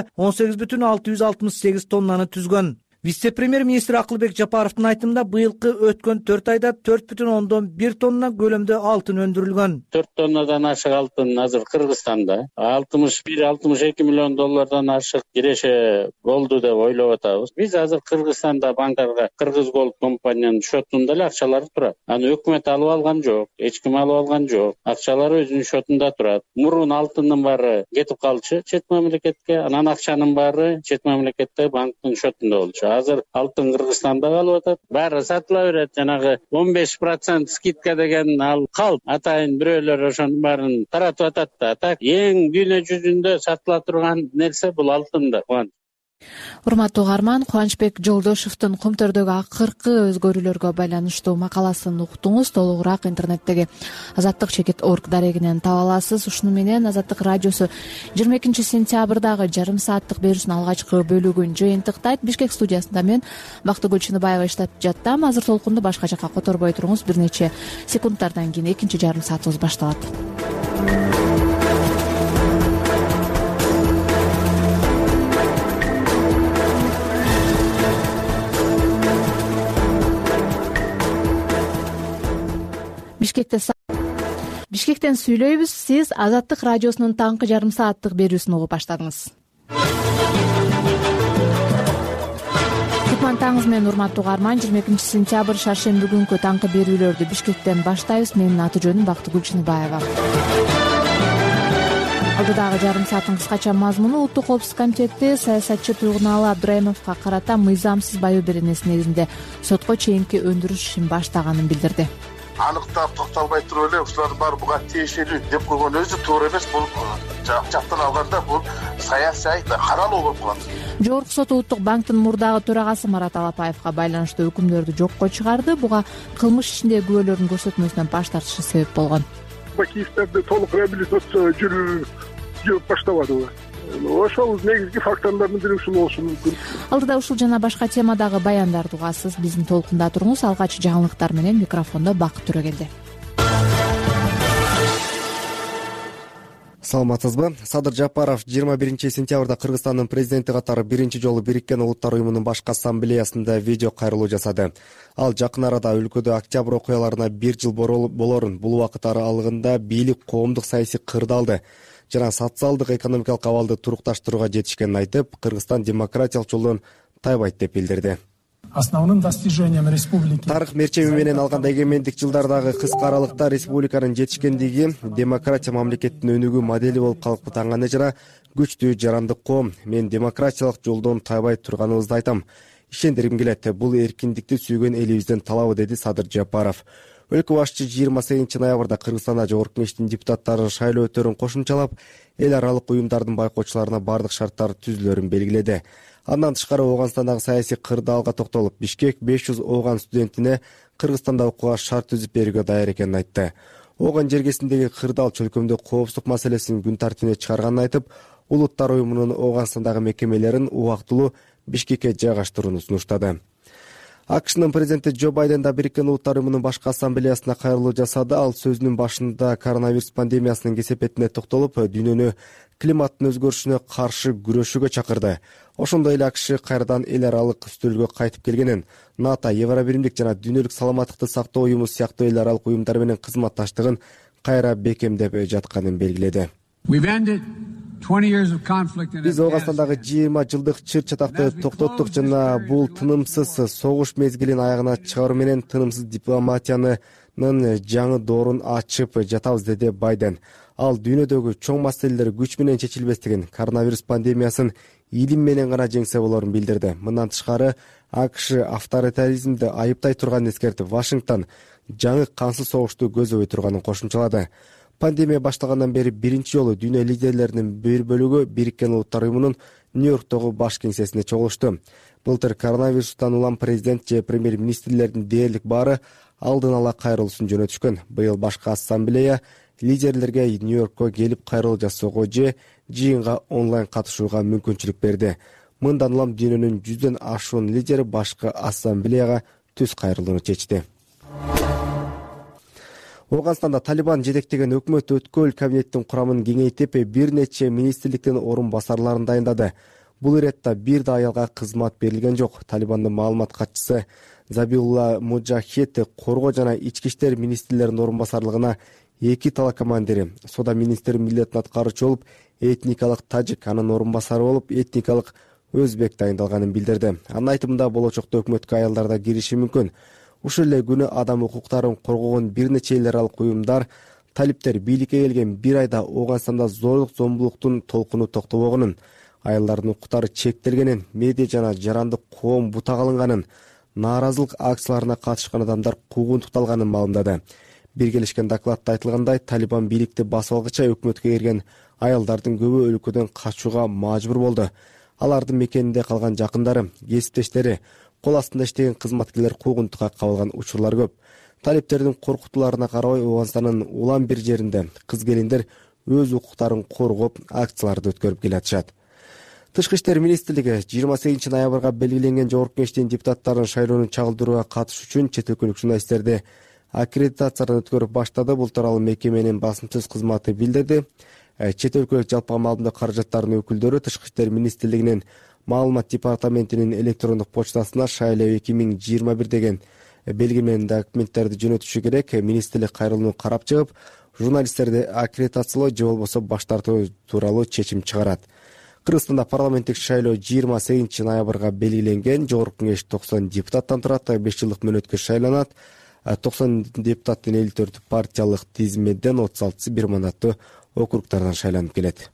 18,668 тоннаны түзгөн. Вице-премьер-министр Акылбек Жапаровдун айтымында быйылкы өткөн 4 айда 4,1 тонна көлөмдө алтын өндүрүлгөн. 4 тоннадан ашык алтын азыр Кыргызстанда 61-62 миллион доллардан ашык киреше болду деп ойлоп атабыз. Биз азыр Кыргызстанда банктарга Кыргыз Gold компаниянын счетунда эле акчалары турат. Аны өкмөт алып алган жок, эч ким алып алган жок. Акчалары өзүнүн счетунда турат. Мурун алтындын баары кетип калчу чет мамлекетке, анан акчанын баары чет мамлекетте банктын счетунда болчу. Азыр алтын Кыргызстанда калып атат. Баары сатыла берет. Жанагы 15% скидка деген ал калп. Атайын бирөөлөр ошонун баарын таратып атат да. Так эң дүйнө жүзүндө сатыла турган нерсе бул алтында. Урматтуу угарман, Кубанычбек Жолдошевдун Кумтөрдөгү акыркы өзгөрүүлөргө байланыштуу макаласын уктуңуз. Толугураак интернеттеги Азаттык чекит орг дарегинен таба аласыз. Ушуну менен Азаттык радиосу 22 сентябрдагы жарым сааттык берүүсүнүн алгачкы бөлүгүн жыйынтыктайт. Бишкек студиясында мен Бактыгүл Чыныбаева иштеп жаттым. Азыр толкунду башка жакка которбой туруңуз. Бир нече секундтардан кийин экинчи жарым саатыбыз башталат. Бишкектен сүйлөйбүз. Сиз Азаттык радиосунун таңкы жарым сааттык берүүсүн угуп баштадыңыз. Кутмантаңыз менен урматтуу угарман, 22 сентябрь шаршемби күнкү таңкы берүүлөрдү Бишкектен баштайбыз. Менин аты жөнүм Бактыгүл Чыныбаева. Алдыдагы жарым сааттын кыскача мазмуну Улуттук коопсуздук комитети саясатчы Туйгуналы Абдырайымовго карата мыйзамсыз баю беренеси негизинде сотко чейинки өндүрүш ишин баштаганын билдирди. Аныктап токтолбой туруп эле ушулардын баары буга тиешелүү деп койгон өзү туура эмес. Бул жактан алганда бул саясий каралуу болуп калат. Жогорку сот Улуттук банктын мурдагы төрагасы Марат Алапаевга байланыштуу өкүмдөрдү жокко чыгарды. Буга кылмыш ишиндеги күбөлөрдүн көрсөтмөсүнөн баш тартышы себеп болгон. Бакиевтерди толук реабилитация жүрүп баштабадыбы? Ошол негизги факторлордун бири ушул болушу мүмкүн. Алдыда ушул жана башка темадагы баяндарды угасыз. Биздин толкунда туруңуз. Алгач жаңылыктар менен микрофондо Бакыт Төрөгелди. Саламатсызбы? Садыр Жапаров 21 сентябрда Кыргызстандын президенти катары биринчи жолу Бириккен Улуттар уюмунун башкы ассамблеясында видео кайрылуу жасады. Ал жакын арада өлкөдө октябрь окуяларына 1 жыл болорун, бул убакыт аралыгында бийлик коомдук саясий кырдаалды жана социалдык экономикалык абалды турукташтырууга жетишкенин айтып, Кыргызстан демократиялык жолдон тайбайт деп билдирди. Основным достижением республики тарых мерчеми менен алганда эгемендик жылдардагы кыска аралыкта республиканын жетишкендиги демократия мамлекеттин өнүгүү модели болуп калыптанганы жана күчтүү жарандык коом. Мен демократиялык жолдон тайбай турганыбызды айтам. Ишендиргим келет, бул эркиндикти сүйгөн элибиздин талабы, деди Садыр Жапаров. Өлкө башчы 28 ноябрда Кыргызстанда Жогорку Кеңештин депутаттары шайлоо өтөрүн кошумчалап, эл аралык уюмдардын байкоочуларына бардык шарттар түзүлөрүн белгиледи. Андан тышкары Ооганстандагы саясий кырдаалга токтолуп, Бишкек 500 Ооган студентине Кыргызстанда окууга шарт түзүп берүүгө даяр экенин айтты. Ооган жергесиндеги кырдаал чөлкөмдө коопсуздук маселесин күн тартибине чыгарганын айтып, Улуттар уюмунун Ооганстандагы мекемелерин убактылуу Бишкекке жайгаштырууну сунуштады. АКШнын президенти Джо Байден да Бириккен Улуттар уюмунун башкы ассамблеясына кайрылуу жасады. Ал сөзүнүн башында коронавирус пандемиясынын кесепетине токтолуп, дүйнөнү климаттын өзгөрүшүнө каршы күрөшүүгө чакырды. Ошондой эле АКШ кайрадан эл аралык үстөлгө кайтып келгенин, НАТО, Евробиримдик жана Дүйнөлүк саламаттыкты сактоо уюму сыяктуу эл аралык уюмдар менен кызматташтыгын кайра бекемдеп жатканын белгиледи. Биз Ооганстандагы 20 жылдык чыр чатакты токтоттук жана бул тынымсыз согуш мезгилин аягына чыгаруу менен тынымсыз дипломатиянын жаңы доорун ачып жатабыз, деди Байден. Ал дүйнөдөгү чоң маселелер күч менен чечилбестигин, коронавирус пандемиясын илим менен гана жеңсе болорун билдирди. Мындан тышкары АКШ авторитаризмди айыптай турганын эскертип, Вашингтон жаңы кансыз согушту көздөбөй турганын кошумчалады. Пандемия башталгандан бери биринчи жолу дүйнө лидерлеринин бир бөлүгү Бириккен Улуттар уюмунун Нью-Йорктогу баш кеңсесине чогулушту. Былтыр коронавирустан улам президент же премьер-министрлердин дээрлик баары алдын ала кайрылуусун жөнөтүшкөн. Быйыл башкы ассамблея лидерлерге Нью-Йоркко келип кайрылуу жасоого же жыйынга онлайн катышууга мүмкүнчүлүк берди. Мындан улам дүйнөнүн 100дөн ашуун лидери башкы ассамблеяга түз кайрылууну чечти. Ооганстанда Талибан жетектеген өкмөт өткөл кабинеттин курамын кеңейтип, бир нече министрликтин орун басарларын дайындады. Бул иретте бир да аялга кызмат берилген жок. Талибандын маалымат катчысы Забиулла Муджахид коргоо жана ички иштер министрлеринин орун басарлыгына 2 тала командири, сода министри милдетин аткаруучу болуп, этникалык тажик, анын орун басары болуп, этникалык өзбек дайындалганын билдирди. Анын айтымында болочокто өкмөткө аялдар да кириши мүмкүн. Ушул эле күнү адам укуктарын коргогон бир нече эл аралык уюмдар талиптер бийликке келген бир айда Ооганстанда зорлук зомбулуктун толкуну токтобогонун, аялдардын укуктары чектелгенин, медиа жана жарандык коом бутак алынганын, нааразылык акцияларына катышкан адамдар куугунтукталганын маалымдады. Биргелешкен докладта айтылгандай, Талибан бийликти басып алгыча өкмөткө кирген аялдардын көбү өлкөдөн качууга мажбур болду. Алардын мекенинде калган жакындары, кесиптештери, кол астында иштеген кызматкерлер куугунтукка кабылган учурлар көп. Талиптердин коркутууларына карабай, Ооганстандын улам бир жеринде кыз-келиндер өз укуктарын коргоп акцияларды өткөрүп келатышат. Тышкы иштер министрлиги 28 ноябрга белгиленген жогорку кеңештин депутаттарын шайлоонун чагылдырууга катышуу үчүн чет өлкөлүк журналисттерди аккредитациядан өткөрүп баштады. Бул тууралуу мекеменин басымсыз кызматы билдирди. Чет өлкөлүк жалпы маалымат каражаттарынын өкүлдөрү Тышкы иштер министрлигинин маалымат департаментинин электрондук почтасына шайлоо 2021 деген белгиленген документтерди жөнөтүшү керек. Министрлик кайрылууну карап чыгып, журналисттерди аккредитациялоо же болбосо баш тартуу тууралуу чечим чыгарат. Кыргызстанда парламенттик шайлоо 28 ноябрга белгиленген. Жогорку кеңеш 90 депутаттан турат, 5 жылдык мөөнөткө шайланат. 90 депутаттын 54 партиялык тизмеден 36 бир мандаттуу округдардан шайланып келет.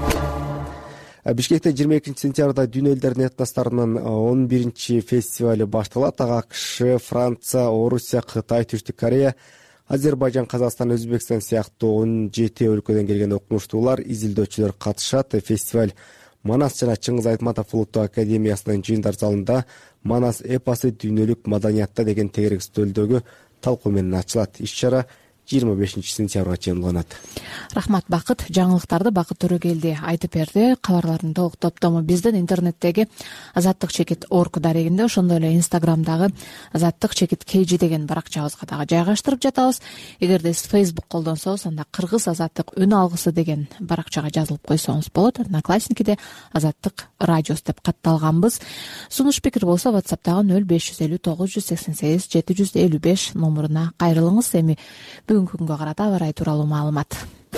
Бишкекте 22 сентябрда дүйнө элдеринин этносторунун 11 фестивали башталат. АКШ, Франция, Орусия, Кытай, Түштүк Корея, Азербайжан, Казакстан, Өзбекстан сыяктуу 17 өлкөдөн келген окумуштуулар, изилдөөчүлөр катышат. Фестиваль Манас жана Чыңгыз Айтматов улуттук академиясынын жыйындар залында Манас эпосы дүйнөлүк маданиятта деген тегерек стөлдөгү талкуу менен ачылат. Иш-чара 25 сентябрга чейин уланат. Рахмат Бакыт. Жаңылыктарды Бакыт Төрөгелди айтып берди. Кабарлардын толук топтому биздин интернеттеги Азаттык чекит орг дарегинде, ошондой эле Инстаграмдагы Азаттык чекит KG деген баракчабызга дагы жайгаштырып жатабыз. Эгерде сиз Facebook колдонсоңуз, анда Кыргыз Азаттык үн алгысы деген баракчага жазылып койсоңуз болот. Одноклассникиде Азаттык радиосу деп катталганбыз. Сунуш пикир болсо WhatsApp'тагы 0550 988 755 номуруна кайрылыңыз. Эми бүгүнкү күнгө карата аба ырайы тууралуу маалымат.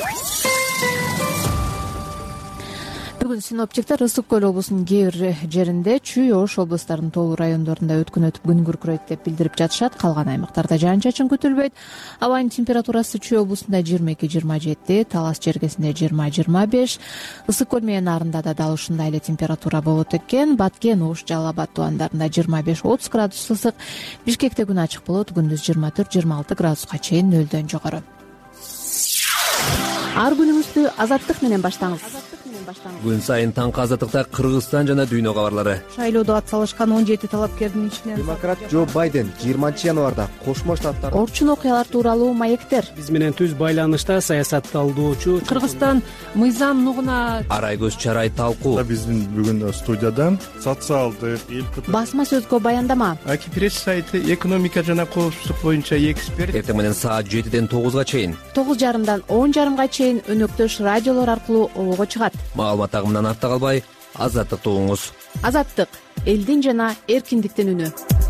Бүгүн синоптиктер Ысык көл облусунун кээ бир жеринде, Чүй, Ош облустарынын тоолуу райондорунда өткөн өтүп күн күркүрөйт деп билдирип жатышат. Калган аймактарда жаан-чачын күтүлбөйт. Абанын температурасы Чүй облусунда 22-27, Талас жергесинде 20-25, Ысык көл менен Нарында да дал ушундай эле температура болот экен. Баткен, Ош, Жалал Абад тубандарында 25-30 градус ысык. Бишкекте күн ачык болот, күндүз 24-26 градуска чейин нөлдөн жогору. Ар күнүңүздү Азаттык менен баштаңыз. Күн сайын таңкы Азаттыкта Кыргызстан жана дүйнө кабарлары. Шайлоодо атсалышкан 17 талапкердин ичинен Демократ Джо Байден 20 январда Кошмо Штаттар Орчун окуялар тууралуу маектер. Биз менен түз байланышта саясатталуучу Кыргызстан мыйзам нугуна Арай көз чарай талкуу. Биздин бүгүн студияда социалдык басма сөзгө баяндама. Акипресс сайты экономика жана коопсуздук боюнча эксперт. Эртең менен саат 7ден 9га чейин, 9:30дан 10:30га чейин өнөктөш радиолор аркылуу обого чыгат. Маалымат агымынан артта калбай, Азаттыкты угуңуз. Азаттык — элдин жана эркиндиктин үнү.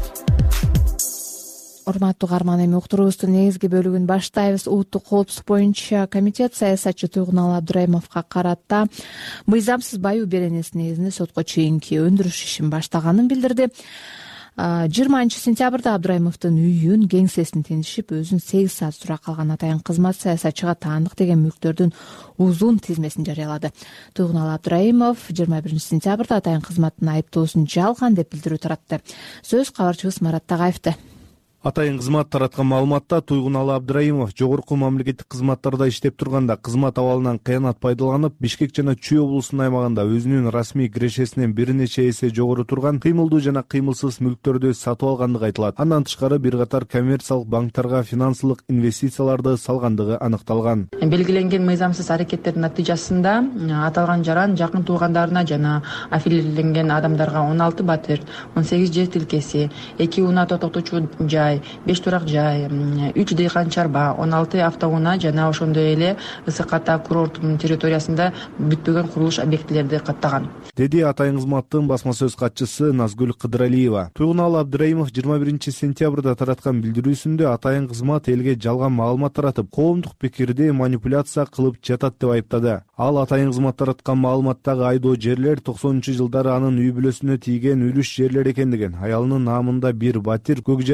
Урматтуу каарман, эми уктуруубуздун негизги бөлүгүн баштайбыз. Улуттук коопсуздук боюнча комитет саясатчы Туйгуналы Абдырайымовго карата мыйзамсыз баюу беренеси негизинде сотко чейинки өндүрүш ишин баштаганын билдирди. 20 сентябрда Абдырайымовдун үйүн, кеңсесин тентишип, өзүн 8 саат сурак калган атайын кызмат саясатчыга таандык деген мүлктөрдүн узун тизмесин жарыялады. Туйгуналы Абдырайымов 21 сентябрда атайын кызматтын айыптоосун жалган деп билдирүү таратты. Сөз кабарчыбыз Марат Тагаевде. Атайын кызмат тараткан маалыматта Туйгуналы Абдырайымов жогорку мамлекеттик кызматтарда иштеп турганда кызмат абалынан кыянат пайдаланып, Бишкек жана Чүй облусунун аймагында өзүнүн расмий кирешесинен бир нече эсе жогору турган кыймылдуу жана кыймылсыз мүлктөрдү сатып алгандыгы айтылат. Андан тышкары бир катар коммерциялык банктарга финансылык инвестицияларды салгандыгы аныкталган. Белгиленген мыйзамсыз аракеттердин натыйжасында аталган жаран жакын туугандарына жана аффилирленген адамдарга 16 батир, 18 жер тилкеси, 2 унаа токтотуучу жай, 5 турак жай, 3 дыйкан чарба, 16 автоунаа жана ошондой эле Ысык Ата курортунун территориясында бүтпөгөн курулуш объектилерди каттаган, деди атайын кызматтын басма сөз катчысы Назгүл Кыдыралиева. Туйгуналы Абдырайымов 21 сентябрда тараткан билдирүүсүндө атайын кызмат элге жалган маалымат таратып, коомдук пикирди манипуляция кылып жатат деп айыптады. Ал атайын кызмат тараткан маалыматтагы айдоо жерлер 90-жылдары анын үй бүлөсүнө тийген үлүш жерлер экендигин, аялынын наамында бир батир Көкжар айылында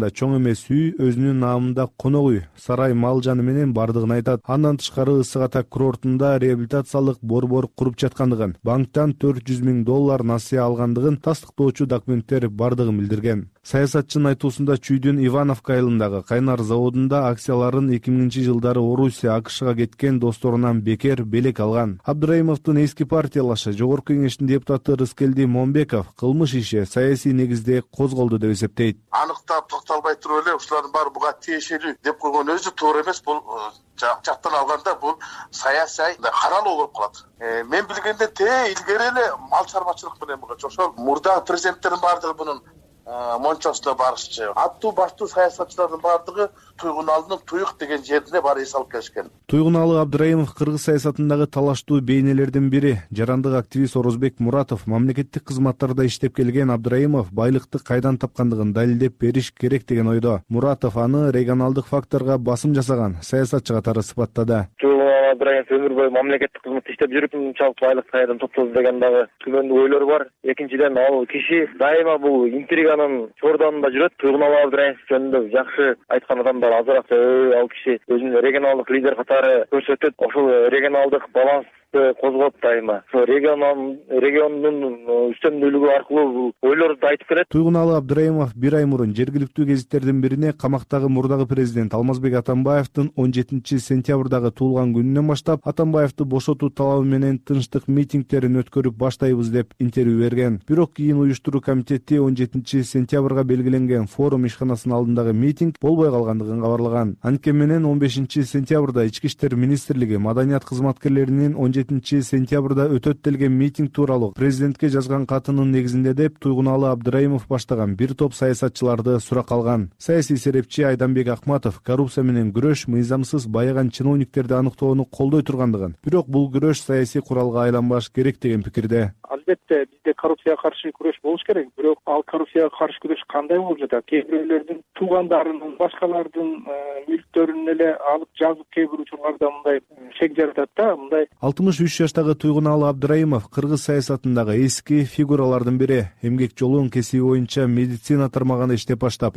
да чоң эмес үй, өзүнүн наамында конок үй, сарай, мал жаны менен бардыгын айтат. Андан тышкары Ысык Ата курортунда реабилитациялык борбор куруп жаткандыгын, банктан $400 000 насыя алгандыгын тастыктоочу документтер бардыгын билдирген. Саясатчынын айтуусунда Чүйдүн Ивановка айылындагы кайнар заводунда акцияларын 2000-жылдары Орусия, АКШга кеткен досторунан бекер белек алган. Абдраимовдун эски партиялашы Жогорку Кеңештин депутаты Рыскелди Момбеков кылмыш иши саясий негизде козголду деп эсептейт. Аныктап токтолбой туруп эле ушулардын баары буга тиешелүү деп койгон өзү туура эмес. Бул жактан алганда бул саясий каралуу болуп калат. Мен билгенде илгери эле мал чарбачылык менен ошол мурдагы президенттердин баардыгы мунун мончосуна барышчы. Аттуу баштуу саясатчылардын баардыгы Туйгуналдын Туйук деген жерине барып эс алып келишкен. Туйгуналы Абдраимов кыргыз саясатындагы талаштуу бейнелердин бири. Жарандык активист Орозбек Муратов мамлекеттик кызматтарда иштеп келген Абдраимов байлыкты кайдан тапкандыгын далилдеп бериш керек деген ойдо. Муратов аны регионалдык факторго басым жасаган саясатчы катары сыпаттады. Абдраимов өмүр бою мамлекеттик кызматта иштеп жүрүп, мынчалык байлыкты кайдан топтоду деген дагы күмөндүү ойлор бар. Экинчиден, ал киши дайыма бул интриганын чордонунда жүрөт. Туйгуналы Абдраимов жөнүндө жакшы айткан адамдар азыраак ал киши өзүн регионалдык лидер катары көрсөтөт. Ошол регионалдык балансты козгоп дайыма. Ошо региондун үстөмдүүлүгү аркылуу ойлорду айтып келет. Туйгуналы Абдраимов бир ай мурун жергиликтүү гезиттердин бирине камактагы мурдагы президент Алмазбек Атамбаевдин 17 сентябрдагы туулган күнүнөн баштап Атамбаевди бошотуу талабы менен тынчтык митингдерин өткөрүп баштайбыз деп интервью берген. Бирок кийин уюштуруу комитети 17 сентябрга белгиленген форум ишканасынын алдындагы митинг болбой калгандыгын кабарлаган. Анткени менен 15 сентябрда Ички иштер министрлиги маданият кызматкерлеринин 17 сентябрда өтөт делген митинг тууралуу президентке жазган катынын негизинде деп Туйгуналы Абдраимов баштаган бир топ саясатчыларды суракка алган. Саясий серепчи Айданбек Акматов коррупция менен күрөш мыйзамсыз байыган чиновниктерди аныктоону колдой тургандыгын, бирок бул күрөш саясий куралга айланбаш керек деген пикирде. Албетте бизде коррупцияга каршы күрөш болуш керек, бирок ал коррупцияга каршы күрөш кандай болуп жатат? Кээ бирөөлөрдүн туугандарынын, башкалардын мүлктөрүн эле алып жазып кээ бир учурларда мындай шек жаратат да, мындай 63 жаштагы Туйгуналы Абдраимов кыргыз саясатындагы эски фигуралардын бири. Эмгек жолун кесиби боюнча медицина тармагында иштеп баштап,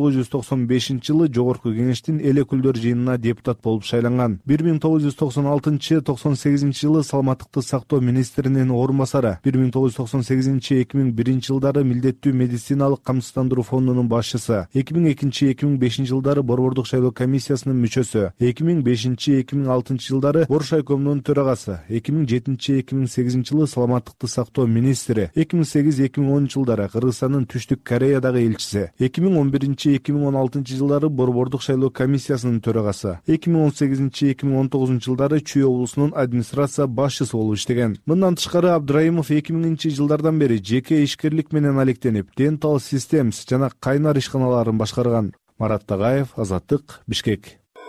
1995-жылы Жогорку Кеңештин эл өкүлдөр жыйынына депутат болуп шайланган. 1996-98-жылы саламаттыкты сактоо министринин орун басары, 1998-2001 жылдары милдеттүү медициналык камсыздандыруу фондунун башчысы, 2002-2005 жылдары борбордук шайлоо комиссиясынын мүчөсү, 2005-2006 жылдары Боршайкомдун төрагасы, 2007-2008 жылы саламаттыкты сактоо министри, 2008-2010 жылдары Кыргызстандын Түштүк Кореядагы элчиси, 2011-2016 жылдары борбордук шайлоо комиссиясынын төрагасы, 2018-2019 жылдары Чүй облусунун администрация башчысы болуп иштеген. Мындан тышкары Абдраимов 2000 жылдардан бери жеке ишкерлик менен алектенип, Dental Systems жана кайнар ишканаларын башкарган. Марат Тагаев, Азаттык, Бишкек.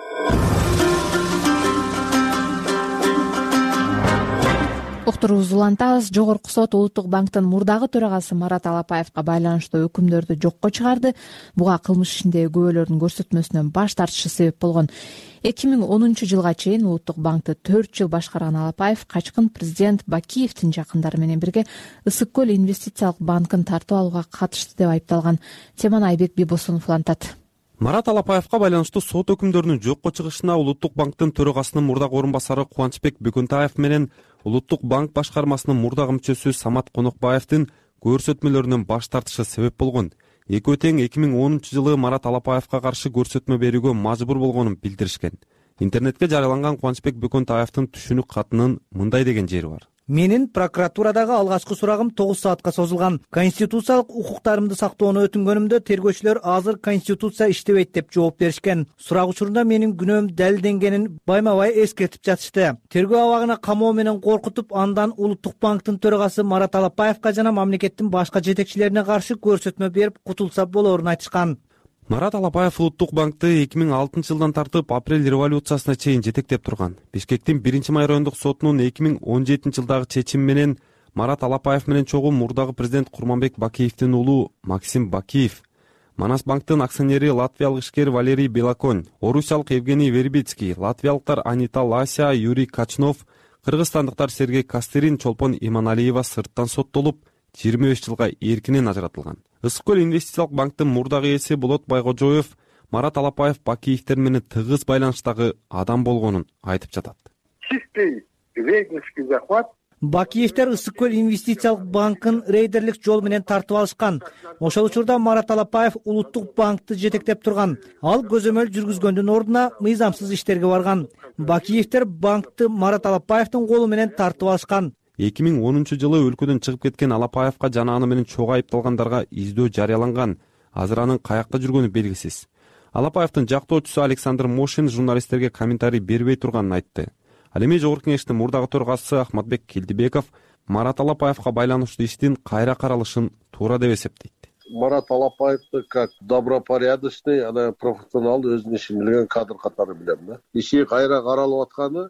Уктурубузду улантабыз. Жогорку сот Улуттук банктын мурдагы төрагасы Марат Алапаевга байланыштуу өкүмдөрдү жокко чыгарды. Буга кылмыш ишиндеги күбөлөрдүн көрсөтмөсүнөн баш тартышы себеп болгон. 2010 жылга чейин Улуттук банкты 4 жыл башкарган Алапаев качкын президент Бакиевдин жакындары менен бирге Ысык көл инвестициялык банкын тартып алууга катышты деп айыпталган. Теманы Айбек Бибосунов улантат. Марат Алапаевга байланыштуу сот өкүмдөрүнүн жокко чыгышына Улуттук банктын төрагасынын мурдагы орун басары Кубанычбек Бөкөнтаев менен Улуттук банк башкармасынын мурдагы мүчөсү Самат Конокбаевдин көрсөтмөлөрүнөн баш тартышы себеп болгон. Экөө тең 2010 жылы Марат Алапаевга каршы көрсөтмө берүүгө мажбур болгонун билдиришкен. Интернетке жарыяланган Кубанычбек Бөкөнтаевдин түшүнүк катынын мындай деген жери бар. Менин прокуратурадагы алгачкы сурагым 9 саатка созулган. Конституциялык укуктарымды сактоону өтүнгөнүмдө тергөөчүлөр азыр конституция иштебейт деп жооп беришкен. Сурак учурунда менин күнөөм далилденгенин байма-бай эскертип жатышты. Тергөө абагына камоо менен коркутуп, андан Улуттук банктын төрагасы Марат Алапаевга жана мамлекеттин башка жетекчилерине каршы көрсөтмө берип кутулса болоорун айтышкан. Марат Алапаев Улуттук банкты 2006 жылдан тартып апрель революциясына чейин жетектеп турган. Бишкектин 1-май райондук сотунун 2017 жылдагы чечими менен Марат Алапаев менен чогуу мурдагы президент Курманбек Бакиевдин уулу Максим Бакиев, Манас банктын акционери латвиялык ишкер Валерий Белоконь, орусиялык Евгений Вербицкий, латвиялыктар Анита Лася, Юрий Качнов, кыргызстандыктар Сергей Кастерин, Чолпон Иманалиева сырттан соттолуп 25 жылга эркинен ажыратылган. ысык көл инвестициялык банктын мурдагы ээси Болот Байгожоев Марат Алапаев Бакиевдер менен тыгыз байланыштагы адам болгонун айтып жатат. Чистый рейдерский захват. Бакиевдер ысык көл инвестициялык банкын рейдерлик жол менен тартып алышкан. Ошол учурда Марат Алапаев улуттук банкты жетектеп турган. Ал көзөмөл жүргүзгөндүн ордуна мыйзамсыз иштерге барган. Бакиевдер банкты Марат Алапаевдин колу менен тартып алышкан. 2010-жылы өлкөдөн чыгып кеткен Алапаевка жана аны менен чогуу айыпталгандарга издөө жарыяланган. Азыр анын каякта жүргөнү белгисиз. Алапаевдин жактоочусу Александр Мошин журналисттерге комментарий бербей турганын айтты. Ал эми Жогорку Кеңештин мурдагы төрагасы Ахматбек Келдибеков Марат Алапаевга байланыштуу иштин кайра каралышын туура деп эсептейт. Марат Алапаевди как добропорядочный, профессионал, өзүнүн ишин билген кадр катары билем да. Иши кайра каралып атканы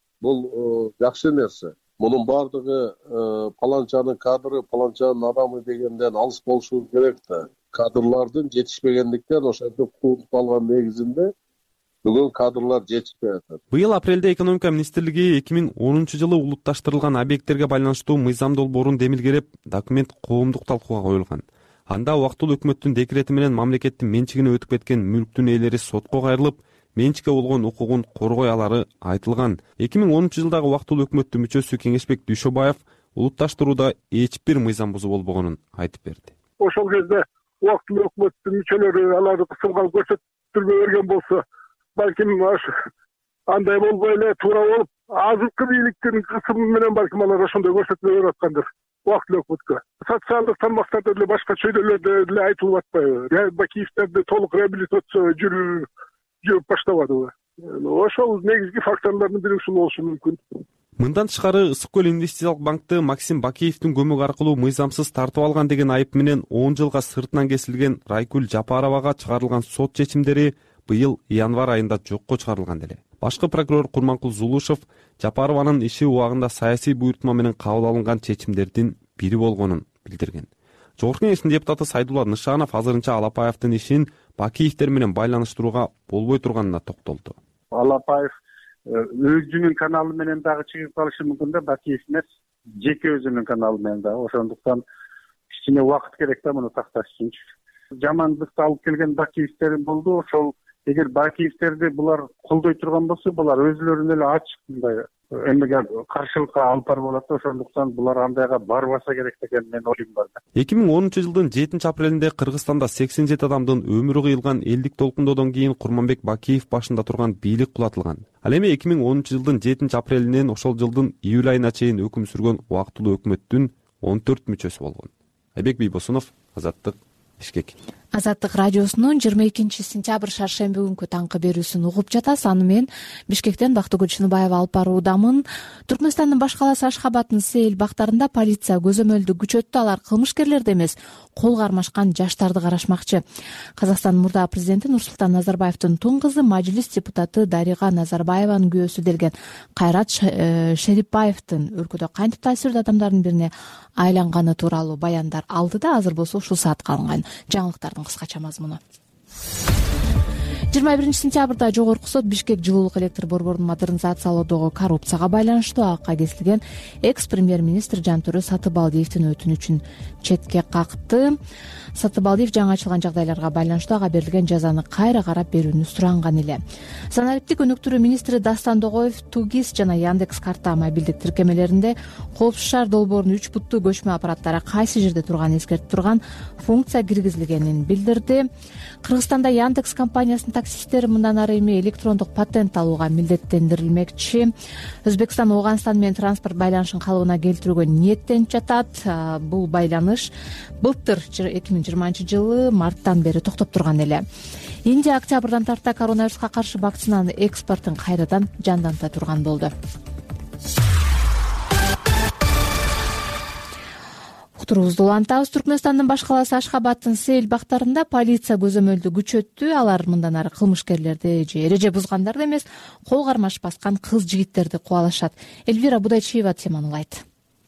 бул жакшы нерсе. Мунун бардыгы паланчанын кадры, паланчанын адамы дегенден алыс болушу керек да. Кадрлардын жетишпегендиктен ошентип кууп калган негизинде бүгүн кадрлар жетишпей атат. Быйыл апрелде экономика министрлиги 2010-жылы улутташтырылган объекттерге байланыштуу мыйзам долбоорун демилгереп, документ коомдук талкууга коюлган. Анда убактылуу өкмөттүн декрети менен мамлекеттин менчигине өтүп кеткен мүлктүн ээлери сотко кайрылып, менчикке болгон укугун коргой алары айтылган. 2010-жылдагы убактылуу өкмөттүн мүчөсү Кеңешбек Дүйшөбаев улутташтырууда эч бир мыйзам бузуу болбогонун айтып берди. Ошол кезде убактылуу өкмөттүн мүчөлөрү аларды кысылган көрсөтүлбөй берген болсо, балким андай болбой эле туура болуп, азыркы бийликтин кысымы менен балким алар ошондой көрсөтмө берип аткандыр убактылуу өкмөткө. Социалдык тармактарда деле башка чөйрөлөрдө деле айтылып атпайбы? Бакиевдерди толук реабилитация жүрүп баштабадыбы? Ошол негизги факторлордун бири ушул болушу мүмкүн. Мындан тышкары ысык көл инвестициялык банкты Максим Бакиевдин көмөгү аркылуу мыйзамсыз тартып алган деген айып менен 10 жылга сыртынан кесилген Райкүл Жапаровага чыгарылган сот чечимдери быйыл январь айында жокко чыгарылган деле. Башкы прокурор Курманкул Зулушев Жапарованын иши убагында саясий буйртма менен кабыл алынган чечимдердин бири болгонун билдирген. Жогорку Кеңештин депутаты Сайдулла Нышанов азырынча Алапаевдин ишин Бакиевдер менен байланыштырууга болбой турганына токтолду. Алапаев өзүнүн каналы менен дагы чыгып калышы мүмкүн да, Бакиев эмес, жеке өзүнүн каналы менен дагы. Ошондуктан кичине убакыт керек да муну такташ үчүнчү. Жамандыкты алып келген Бакиевдер болду. Ошол эгер Бакиевдерди булар колдой турган болсо, булар өзүлөрүнө эле ачык мындай эмеге каршылыкка алып барып алат да. Ошондуктан булар андайга барбаса керек деген менин оюм бар да. 2010-жылдын 7-апрелинде Кыргызстанда 87 адамдын өмүрү кыйылган элдик толкундоодон кийин Курманбек Бакиев башында турган бийлик кулатылган. Ал эми 2010-жылдын 7-апрелинен ошол жылдын июль айына чейин өкүм сүргөн убактылуу өкмөттүн 14 мүчөсү болгон. Айбек Бийбосунов, Азаттык, Бишкек. Азаттык радиосунун 22-сентябрь шаршемби күнкү таңкы берүүсүн угуп жатасыз. Аны мен Бишкектен Бактыгүл Чыныбаева алып баруудамын. Түркмөнстандын баш каласы Ашхабадтын Сейил бактарында полиция көзөмөлдү күчөттү. Алар кылмышкерлерди эмес, кол кармашкан жаштарды карашмакчы. Казакстандын мурдагы президенти Нурсултан Назарбаевдин тун кызы мажлис депутаты Дарига Назарбаеванын күйөөсү делген Кайрат Шерипбаевдин өлкөдө кантип таасирдүү адамдардын бирине айланганы тууралуу баяндар алды да азыр болсо ушул саатка алынган жаңылыктардын кыскача мазмуну. 21-сентябрда Жогорку сот Бишкек жылуулук электр борборун модернизациялоодогу коррупцияга байланыштуу акка кесилген экс-премьер-министр Жантөрө Сатыбалдиевдин өтүнүчүн четке какты. Сатыбалдиев жаңы ачылган жагдайларга байланыштуу ага берилген жазаны кайра карап берүүнү суранган эле. Санариптик өнүктүрүү министри Дастан Догоев Тугис жана Яндекс карта мобилдик тиркемелеринде коопсуз шаар долбоорунун 3 буттуу көчмө аппараттары кайсы жерде турганын эскертип турган функция киргизилгенин билдирди. Кыргызстанда Яндекс компаниясынын таксисттери мындан ары эми электрондук патент алууга милдеттендирилмекчи. Өзбекстан Ооганстан менен транспорт байланышын калыбына келтирүүгө ниеттенип жатат. Бул байланыш былтыр 2020-жылы марттан бери токтоп турган эле. Индия октябрдан тарта коронавируска каршы вакцинанын экспортун кайрадан жанданта турган болду. Уктуруубузду улантабыз. Түркмөнстандын баш каласы Ашхабадтын Сейил бактарында полиция көзөмөлдү күчөттү. Алар мындан ары кылмышкерлерди же эреже бузгандарды эмес, кол кармаш баскан кыз жигиттерди кубалашат. Эльвира Будайчиева теманы улайт.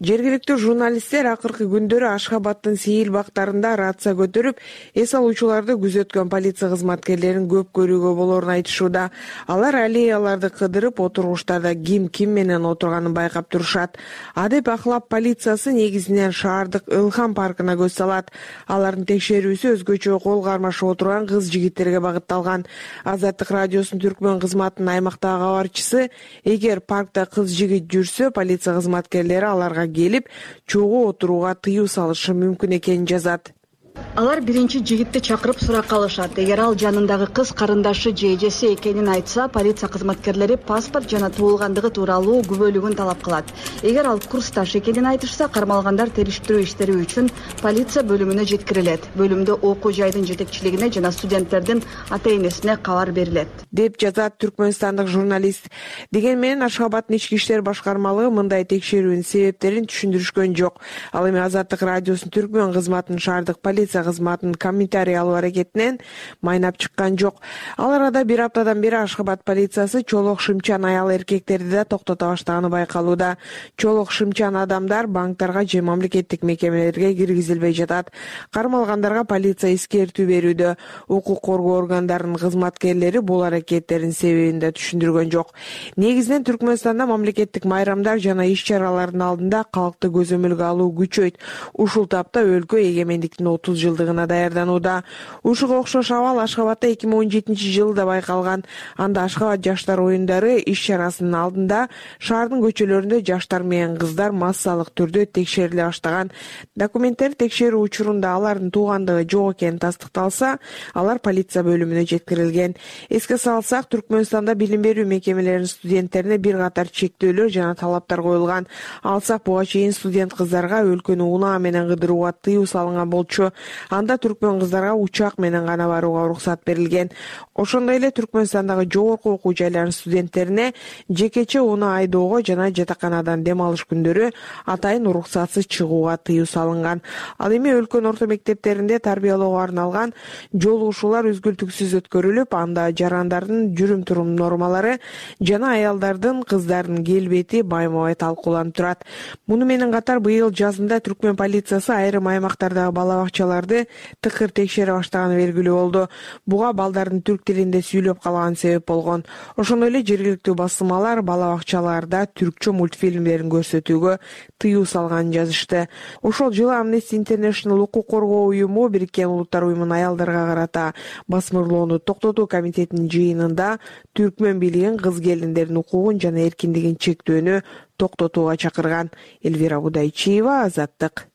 Жергиликтүү журналисттер акыркы күндөрү Ашхабаддын сейил бактарында рация көтөрүп, эс алуучуларды күзөткөн полиция кызматкерлерин көп көрүүгө болоорун айтышууда. Алар аллеяларды кыдырып, отургучтарда ким менен отурганын байкап турушат. Адеп ахлап полициясы негизинен шаардык Ылхам паркына көз салат. Алардын текшерүүсү өзгөчө кол кармашып отурган кыз-жигиттерге багытталган. Азаттык радиосунун түркмөн кызматынын аймактагы кабарчысы, эгер паркта кыз-жигит жүрсө, полиция кызматкерлери аларга келип, чогуу отурууга тыюу салышы мүмкүн экенин жазат. Алар биринчи жигитти чакырып суракка алышат. Эгер ал жанындагы кыз карындашы же эжеси экенин айтса, полиция кызматкерлери паспорт жана туулгандыгы тууралуу күбөлүгүн талап кылат. Эгер ал курсташ экенин айтышса, кармалгандар териштирүү иштери үчүн полиция бөлүмүнө жеткирилет. Бөлүмдө окуу жайдын жетекчилигине жана студенттердин ата-энесине кабар берилет, деп жазат түркмөнстандык журналист. Деген менен Ашхабаддын ички иштер башкармалыгы мындай текшерүүнүн себептерин түшүндүрүшкөн жок. Ал эми Азаттык радиосунун түркмөн кызматынын шаардык полиция кызматынын комментарий алуу аракетинен майнап чыккан жок. Ал арада бир аптадан бери Ашхабад полициясы чолок шымчан аял эркектерди да токтото баштаганы байкалууда. Чолок шымчан адамдар банктарга же мамлекеттик мекемелерге киргизилбей жатат. Кармалгандарга полиция эскертүү берүүдө. Укук коргоо органдарынын кызматкерлери бул аракеттердин себебин да түшүндүргөн жок. Негизинен Түркмөнстанда мамлекеттик майрамдар жана иш-чаралардын алдында калкты көзөмөлгө алуу күчөйт. Ушул тапта өлкө эгемендиктин 30 жылдыгына даярданууда. Ушуга окшош абал Ашхабадда 2017-жылда байкалган. Анда Ашхабад жаштар оюндары иш-чарасынын алдында шаардын көчөлөрүндө жаштар менен кыздар массалык түрдө текшериле баштаган. Документтер текшерүү учурунда алардын туугандыгы жок экени тастыкталса, алар полиция бөлүмүнө жеткирилген. Эске салсак, Түркмөнстанда билим берүү мекемелеринин студенттерине бир катар чектөөлөр жана талаптар коюлган. Алсак, буга чейин студент кыздарга өлкөнү унаа менен кыдырууга тыюу салынган болчу. Анда түркмөн кыздарга учак менен гана барууга уруксат берилген. Ошондой эле Түркмөнстандагы жогорку окуу жайларынын студенттерине жекече унаа айдоого жана жатаканадан дем алыш күндөрү атайын уруксатсыз чыгууга тыюу салынган. Ал эми өлкөнүн орто мектептеринде тарбиялоого арналган жолугушуулар үзгүлтүксүз өткөрүлүп, анда жарандардын жүрүм-турум нормалары жана аялдардын, кыздардын келбети байма-бай талкууланып турат. Муну менен катар быйыл жазында түркмөн полициясы айрым аймактардагы бала бакчаларды тыкыр текшере баштаганы белгилүү болду. Буга балдардын түрк тилинде сүйлөп калган себеп болгон. Ошондой эле жергиликтүү басылмалар бала бакчаларда түркчө мультфильмдерин көрсөтүүгө тыюу салганын жазышты. Ошол жылы Amnesty International укук коргоо уюму Бириккен Улуттар уюмунун аялдарга карата басмырлоону токтотуу комитетинин жыйынында түркмөн бийлигин кыз келиндердин укугун жана эркиндигин чектөөнү токтотууга чакырган. Элвира Будайчиева, Азаттык.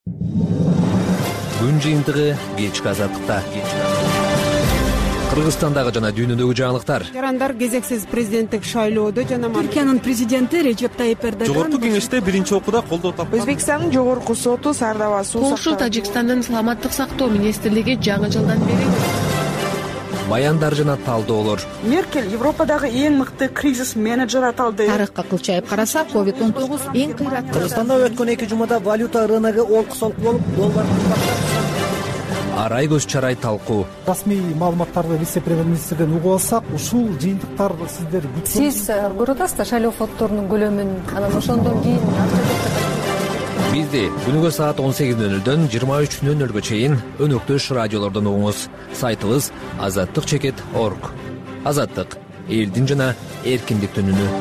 Күн жыйынтыгы кечки Азаттыкта. Кыргызстандагы жана дүйнөдөгү жаңылыктар. Жарандар кезексиз президенттик шайлоодо жана Түркиянын президенти Режеп Тайип Эрдоган жогорку кеңеште биринчи окууда колдоо тапкан. Өзбекстандын жогорку соту Сардава суу Польша Тажикстандын саламаттык сактоо министрлиги жаңы жылдан бери баяндар жана талдоолор. Меркель Европадагы эң мыкты кризис менеджер аталды. Тарыхка кылчайып карасак, COVID-19 эң кыйраттуу. Кыргызстанда өткөн 2 жумада валюта рыногу олку-солку болуп, доллар Арай көз чарай талкуу. Расмий маалыматтарды вице-премьер-министрден угуп алсак, ушул жыйынтыктар сиздер Сиз көрүп атасыздар шайлоо фонддорунун көлөмүн, анан ошондон кийин Бизди күнүгө саат 18:00дөн 23:00га чейин өнөктөш радиолордон угуңуз. Сайтыбыз azattik.org. Азаттык — элдин жана эркиндиктин үнү.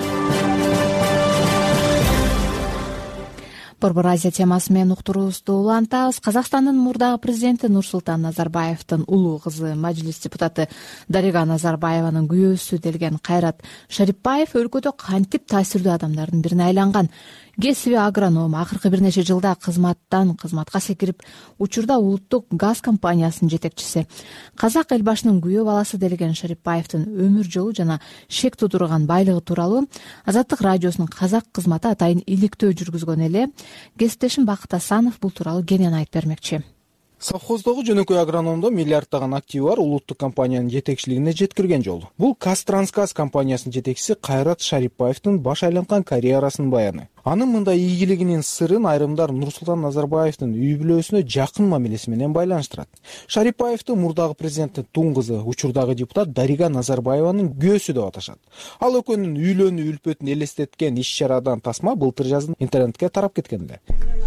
Борбор Азия темасы менен уктуруубузду улантабыз. Казакстандын мурдагы президенти Нурсултан Назарбаевдин улуу кызы, мажилис депутаты Дарига Назарбаеванын күйөөсү делген Кайрат Шарипбаев өлкөдө кантип таасирдүү адамдардын бирине айланган. Кесиби агроном, акыркы бир нече жылда кызматка секирип, учурда улуттук газ компаниясынын жетекчиси. Казак эл башынын күйөө баласы делген Шарипбаевдин өмүр жолу жана шек тудурган байлыгы тууралуу Азаттык радиосунун казак кызматы атайын иликтөө жүргүзгөн эле кесиптешим Бакыт Асанов бул тууралуу кенен айтып бермекчи. совхоздогу жөнөкөй агрономдо миллиарддаган активи бар улуттук компаниянын жетекчилигине жеткирген жол. Бул Казтрансгаз компаниясынын жетекчиси Кайрат Шарипбаевдин баш айланткан карьерасынын баяны. Анын мындай ийгилигинин сырын айрымдар Нурсултан Назарбаевдин үй бүлөсүнө жакын мамилеси менен байланыштырат. Шарипбаевди мурдагы президенттин туң кызы, учурдагы депутат Дарига Назарбаеванын күйөөсү деп аташат. Ал экөөнүн үйлөнүү үлпөтүн элестеткен иш-чарадан тасма былтыр жазын интернетке тарап кеткен эле.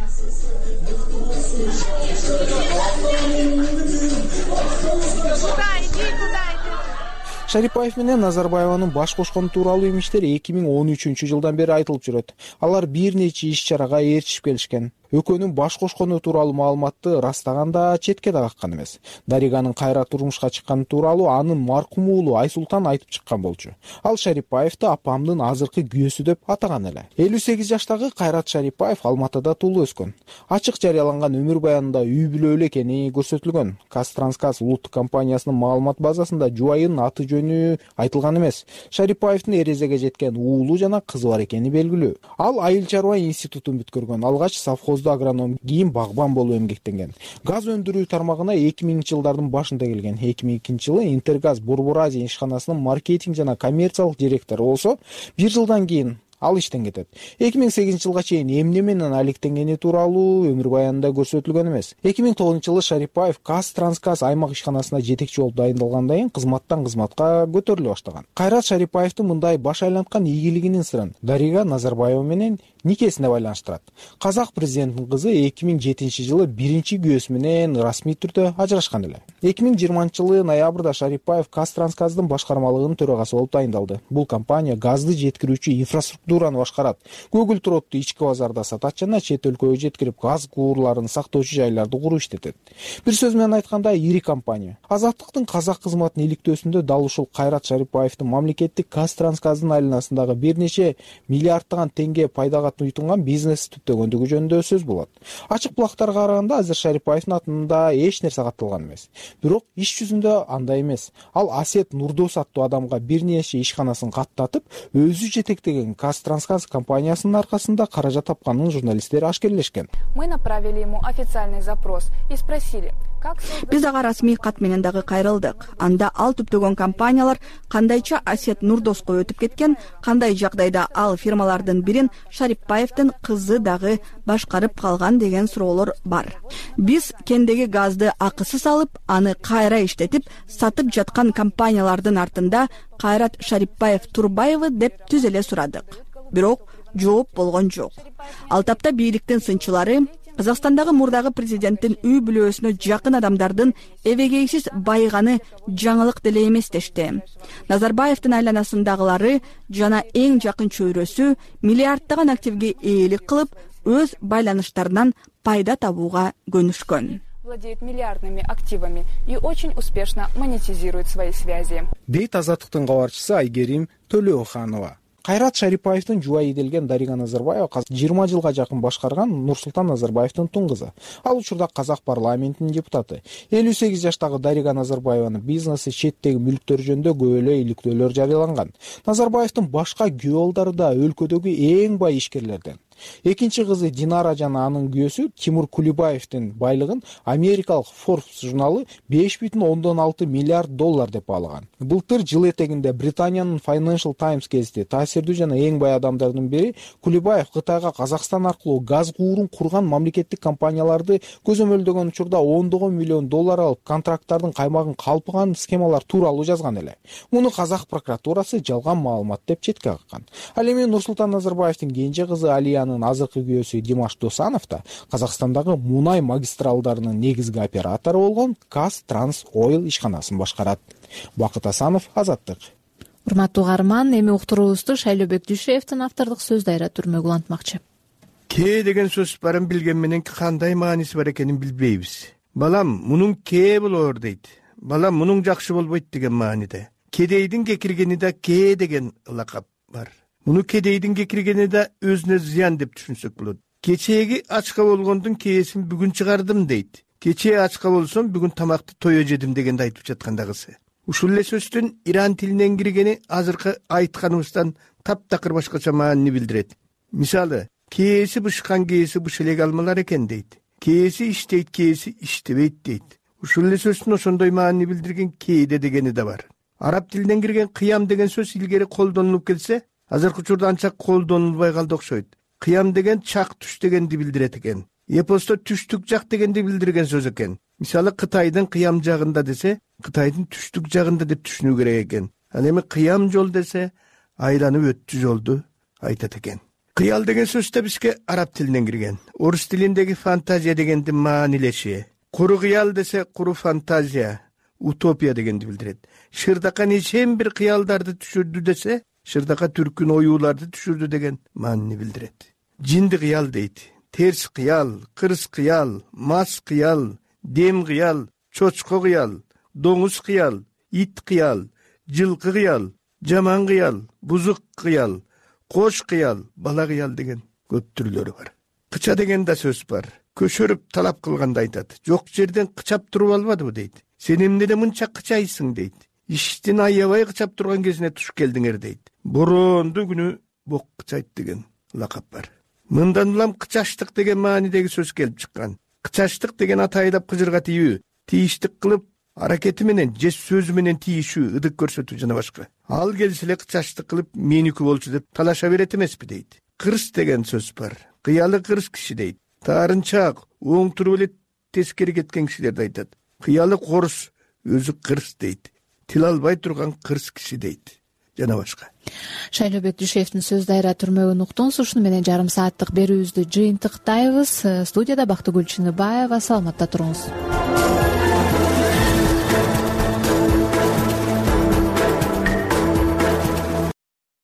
Шарипбаев менен Назарбаеванын баш кошкону тууралуу имиштер 2013-жылдан бери айтылып жүрөт. Алар бир нече иш-чарага ээрчишип келишкен. Экөөнүн баш кошкону тууралуу маалыматты растаганда четке да каккан эмес. Дариганын кайра турмушка чыкканы тууралуу анын маркум уулу Айсултан айтып чыккан болчу. Ал Шарипбаевди апамдын азыркы күйөөсү деп атаган эле. 58 жаштагы Кайрат Шарипбаев Алматыда туулуп өскөн. Ачык жарыяланган өмүр баянында үй бүлөлүү экени көрсөтүлгөн. Казтрансгаз улуттук компаниясынын маалымат базасында жубайынын аты жөнү айтылган эмес. Шарипбаевдин эрезеге жеткен уулу жана кызы бар экени белгилүү. Ал айыл чарба институтун бүткөргөн. Алгач совхоздо агроном, кийин багбан болуп эмгектенген. Газ өндүрүү тармагына 2000-жылдардын башында келген. 2002-жылы Интергаз Борбор Азия ишканасынын маркетинг жана коммерциялык директору болсо, 1 жылдан кийин ал иштен кетет. 2008-жылга чейин эмне менен алектенгени тууралуу өмүр баянында көрсөтүлгөн эмес. 2009-жылы Шарипбаев Казтрансгаз аймак ишканасына жетекчи болуп дайындалгандан кийин кызматтан кызматка көтөрүлө баштаган. Кайрат Шарипбаевдин мындай баш айланткан ийгилигинин сырын Дарига Назарбаева менен никесине байланыштырат. Казак президентинин кызы 2007-жылы биринчи күйөөсү менен расмий түрдө ажырашкан эле. 2020-жылы ноябрда Шарипбаев Казтрансгаздын башкармалыгынын төрагасы болуп дайындалды. Бул компания газды жеткирүүчү инфраструктураны башкарат. Көгүл туротду ички базарда сатат жана чет өлкөгө жеткирип газ куурларын сактоочу жайларды куруп иштетет. Бир сөз менен айтканда, ири компания. Азаттыктын казак кызматынын иликтөөсүндө дал ушул Кайрат Шарипбаевдин мамлекеттик Казтрансгаздын айланасындагы бир нече миллиарддаган теңге пайдага уйтунган бизнес түптөгөндүгү жөнүндө сөз болот. Ачык булактарга караганда азыр Шарипбаевдин атында эч нерсе катталган эмес. Бирок иш жүзүндө андай эмес. Ал Асет Нурдос аттуу адамга бир нече ишканасын каттатып, өзү жетектеген Казтрансгаз компаниясынын аркасында каражат тапканын журналисттер ашкерлешкен. Мы направили ему официальный запрос и спросили: биз ага расмий кат менен дагы кайрылдык. Анда ал түптөгөн компаниялар кандайча Асет Нурдоско өтүп кеткен, кандай жагдайда ал фирмалардын бирин Шарипбаевдин кызы дагы башкарып калган деген суроолор бар. Биз кендеги газды акысыз алып, аны кайра иштетип, сатып жаткан компаниялардын артында Кайрат Шарипбаев Турбаевы деп түз эле сурадык. Бирок жооп болгон жок. Ал тапта бийликтин сынчылары Казакстандагы мурдагы президенттин үй бүлөсүнө жакын адамдардын эбегейсиз байыганы жаңылык деле эмес дешти. Назарбаевдин айланасындагылары жана эң жакын чөйрөсү миллиарддаган активге ээлик кылып, өз байланыштарынан пайда табууга көнүшкөн. Владеет миллиардными активами и очень успешно монетизирует свои связи. Дейт Азаттыктын кабарчысы Айгерим Төлөөханова. Кайрат Шарипбаевдин жубайы делген Дарига Назарбаева 20 жылга жакын башкарган Нурсултан Назарбаевдин туң кызы. Ал учурда казак парламентинин депутаты. 58 жаштагы Дарига Назарбаеванын бизнеси, четтеги мүлктөр жөнүндө көп эле иликтөөлөр жарыяланган. Назарбаевдин башка күйөө да өлкөдөгү эң бай ишкерлерден. Экинчи кызы Динара жана анын күйөөсү Тимур Кулибаевдин байлыгын америкалык Forbes журналы 5,6 миллиард доллар деп баалаган. Былтыр жыл этегинде Британиянын Financial Times гезити таасирдүү жана эң бай адамдардын бири Кулибаев Кытайга Казакстан аркылуу газ куурун курган мамлекеттик компанияларды көзөмөлдөгөн учурда $10 миллион алып контракттардын каймагын калпыган схемалар тууралуу жазган эле. Муну казак прокуратурасы жалган маалымат деп четке каккан. Ал эми Нурсултан Назарбаевдин кенже кызы Алиянын азыркы күйөөсү Димаш Досанов да Казакстандагы мунай магистралдарынын негизги оператору болгон Казтрансойл ишканасын башкарат. Бакыт Асанов, Азаттык. Урматтуу угарман, эми уктуруубузду Шайлообек Дүйшеевдин автордук сөз дайра түрмөгү улантмакчы. Ке деген сөз барын билген менен кандай мааниси бар экенин билбейбиз. Балам, мунун ке болор дейт. Балам, мунун жакшы болбойт деген мааниде. Кедейдин кекиргени да ке деген лакап бар. Муну кедейдин кекиргени да өзүнө зыян деп түшүнсөк болот. Кечеги ачка болгондун кээсин бүгүн чыгардым дейт. Кечээ ачка болсом бүгүн тамакты тое жедим дегенди айтып жаткандагысы. Ушул эле сөздүн иран тилинен киргени азыркы айтканыбыздан таптакыр башкача маанини билдирет. Мисалы, кээси бышкан кээси быш элек алмалар экен дейт. кээси иштейт, кээси иштебейт дейт. Ушул эле сөздүн ошондой маани билдирген кээде дегени да бар. Араб тилинен кирген кыям деген сөз илгери колдонулуп келсе, азыркы учурда анча колдонулбай калды окшойт. Кыям деген чак түш дегенди билдирет экен. Эпосто түштүк жак дегенди билдирген сөз экен. Мисалы Кытайдын кыям жагында десе, Кытайдын түштүк жагында деп түшүнүү керек экен. Ал эми кыям жол десе, айланып өттү жолду айтат экен. Кыял деген сөз да бизге араб тилинен кирген. Орус тилиндеги фантазия дегенди маанилеши. Куру кыял десе, куру фантазия, утопия дегенди билдирет. Шырдака нечен бир кыялдарды түшүрдү десе, шырдака түркүн оюуларды түшүрдү деген маанини билдирет. Жинди кыял дейт. Терс кыял, кырс кыял, мас кыял, дем кыял, чочко кыял, доңуз кыял, ит кыял, жылкы кыял, жаман кыял, бузук кыял, кош кыял, бала кыял деген көп түрлөрү бар. Кыча деген да сөз бар. Көшөрүп талап кылганда айтат. Жок жерден кычап туруп албадыбы дейт. Сен эмнеде мынча кычайсың дейт. Иштин аябай кычап турган кезине туш келдиңер дейт. Боронду күнү бок кычайт деген лакап бар. Мындан улам кычаштык деген маанидеги сөз келип чыккан. Кычаштык деген аты айдап кыжырга тийүү, тийиштик кылып, аракети менен же сөзү менен тийишүү, ыдык көрсөтүү жана башка. Ал келсе эле кычаштык кылып, меники болчу деп талаша берет эмеспи дейт. Кырс деген сөз бар. Кыялы кырс киши дейт. Таарынчаак, оң туруп эле тескери кеткен кишилерди айтат. Кыялы корус, өзү кырс дейт. Тил албай турган кырс киши дейт. Жана башка. Шайлообек Дүйшеевдин сөз дайра түрмөгүн уктуңуз. Ушуну менен жарым сааттык берүүбүздү жыйынтыктайбыз. Студияда Бактыгүл Чыныбаева. Саламатта туруңуз.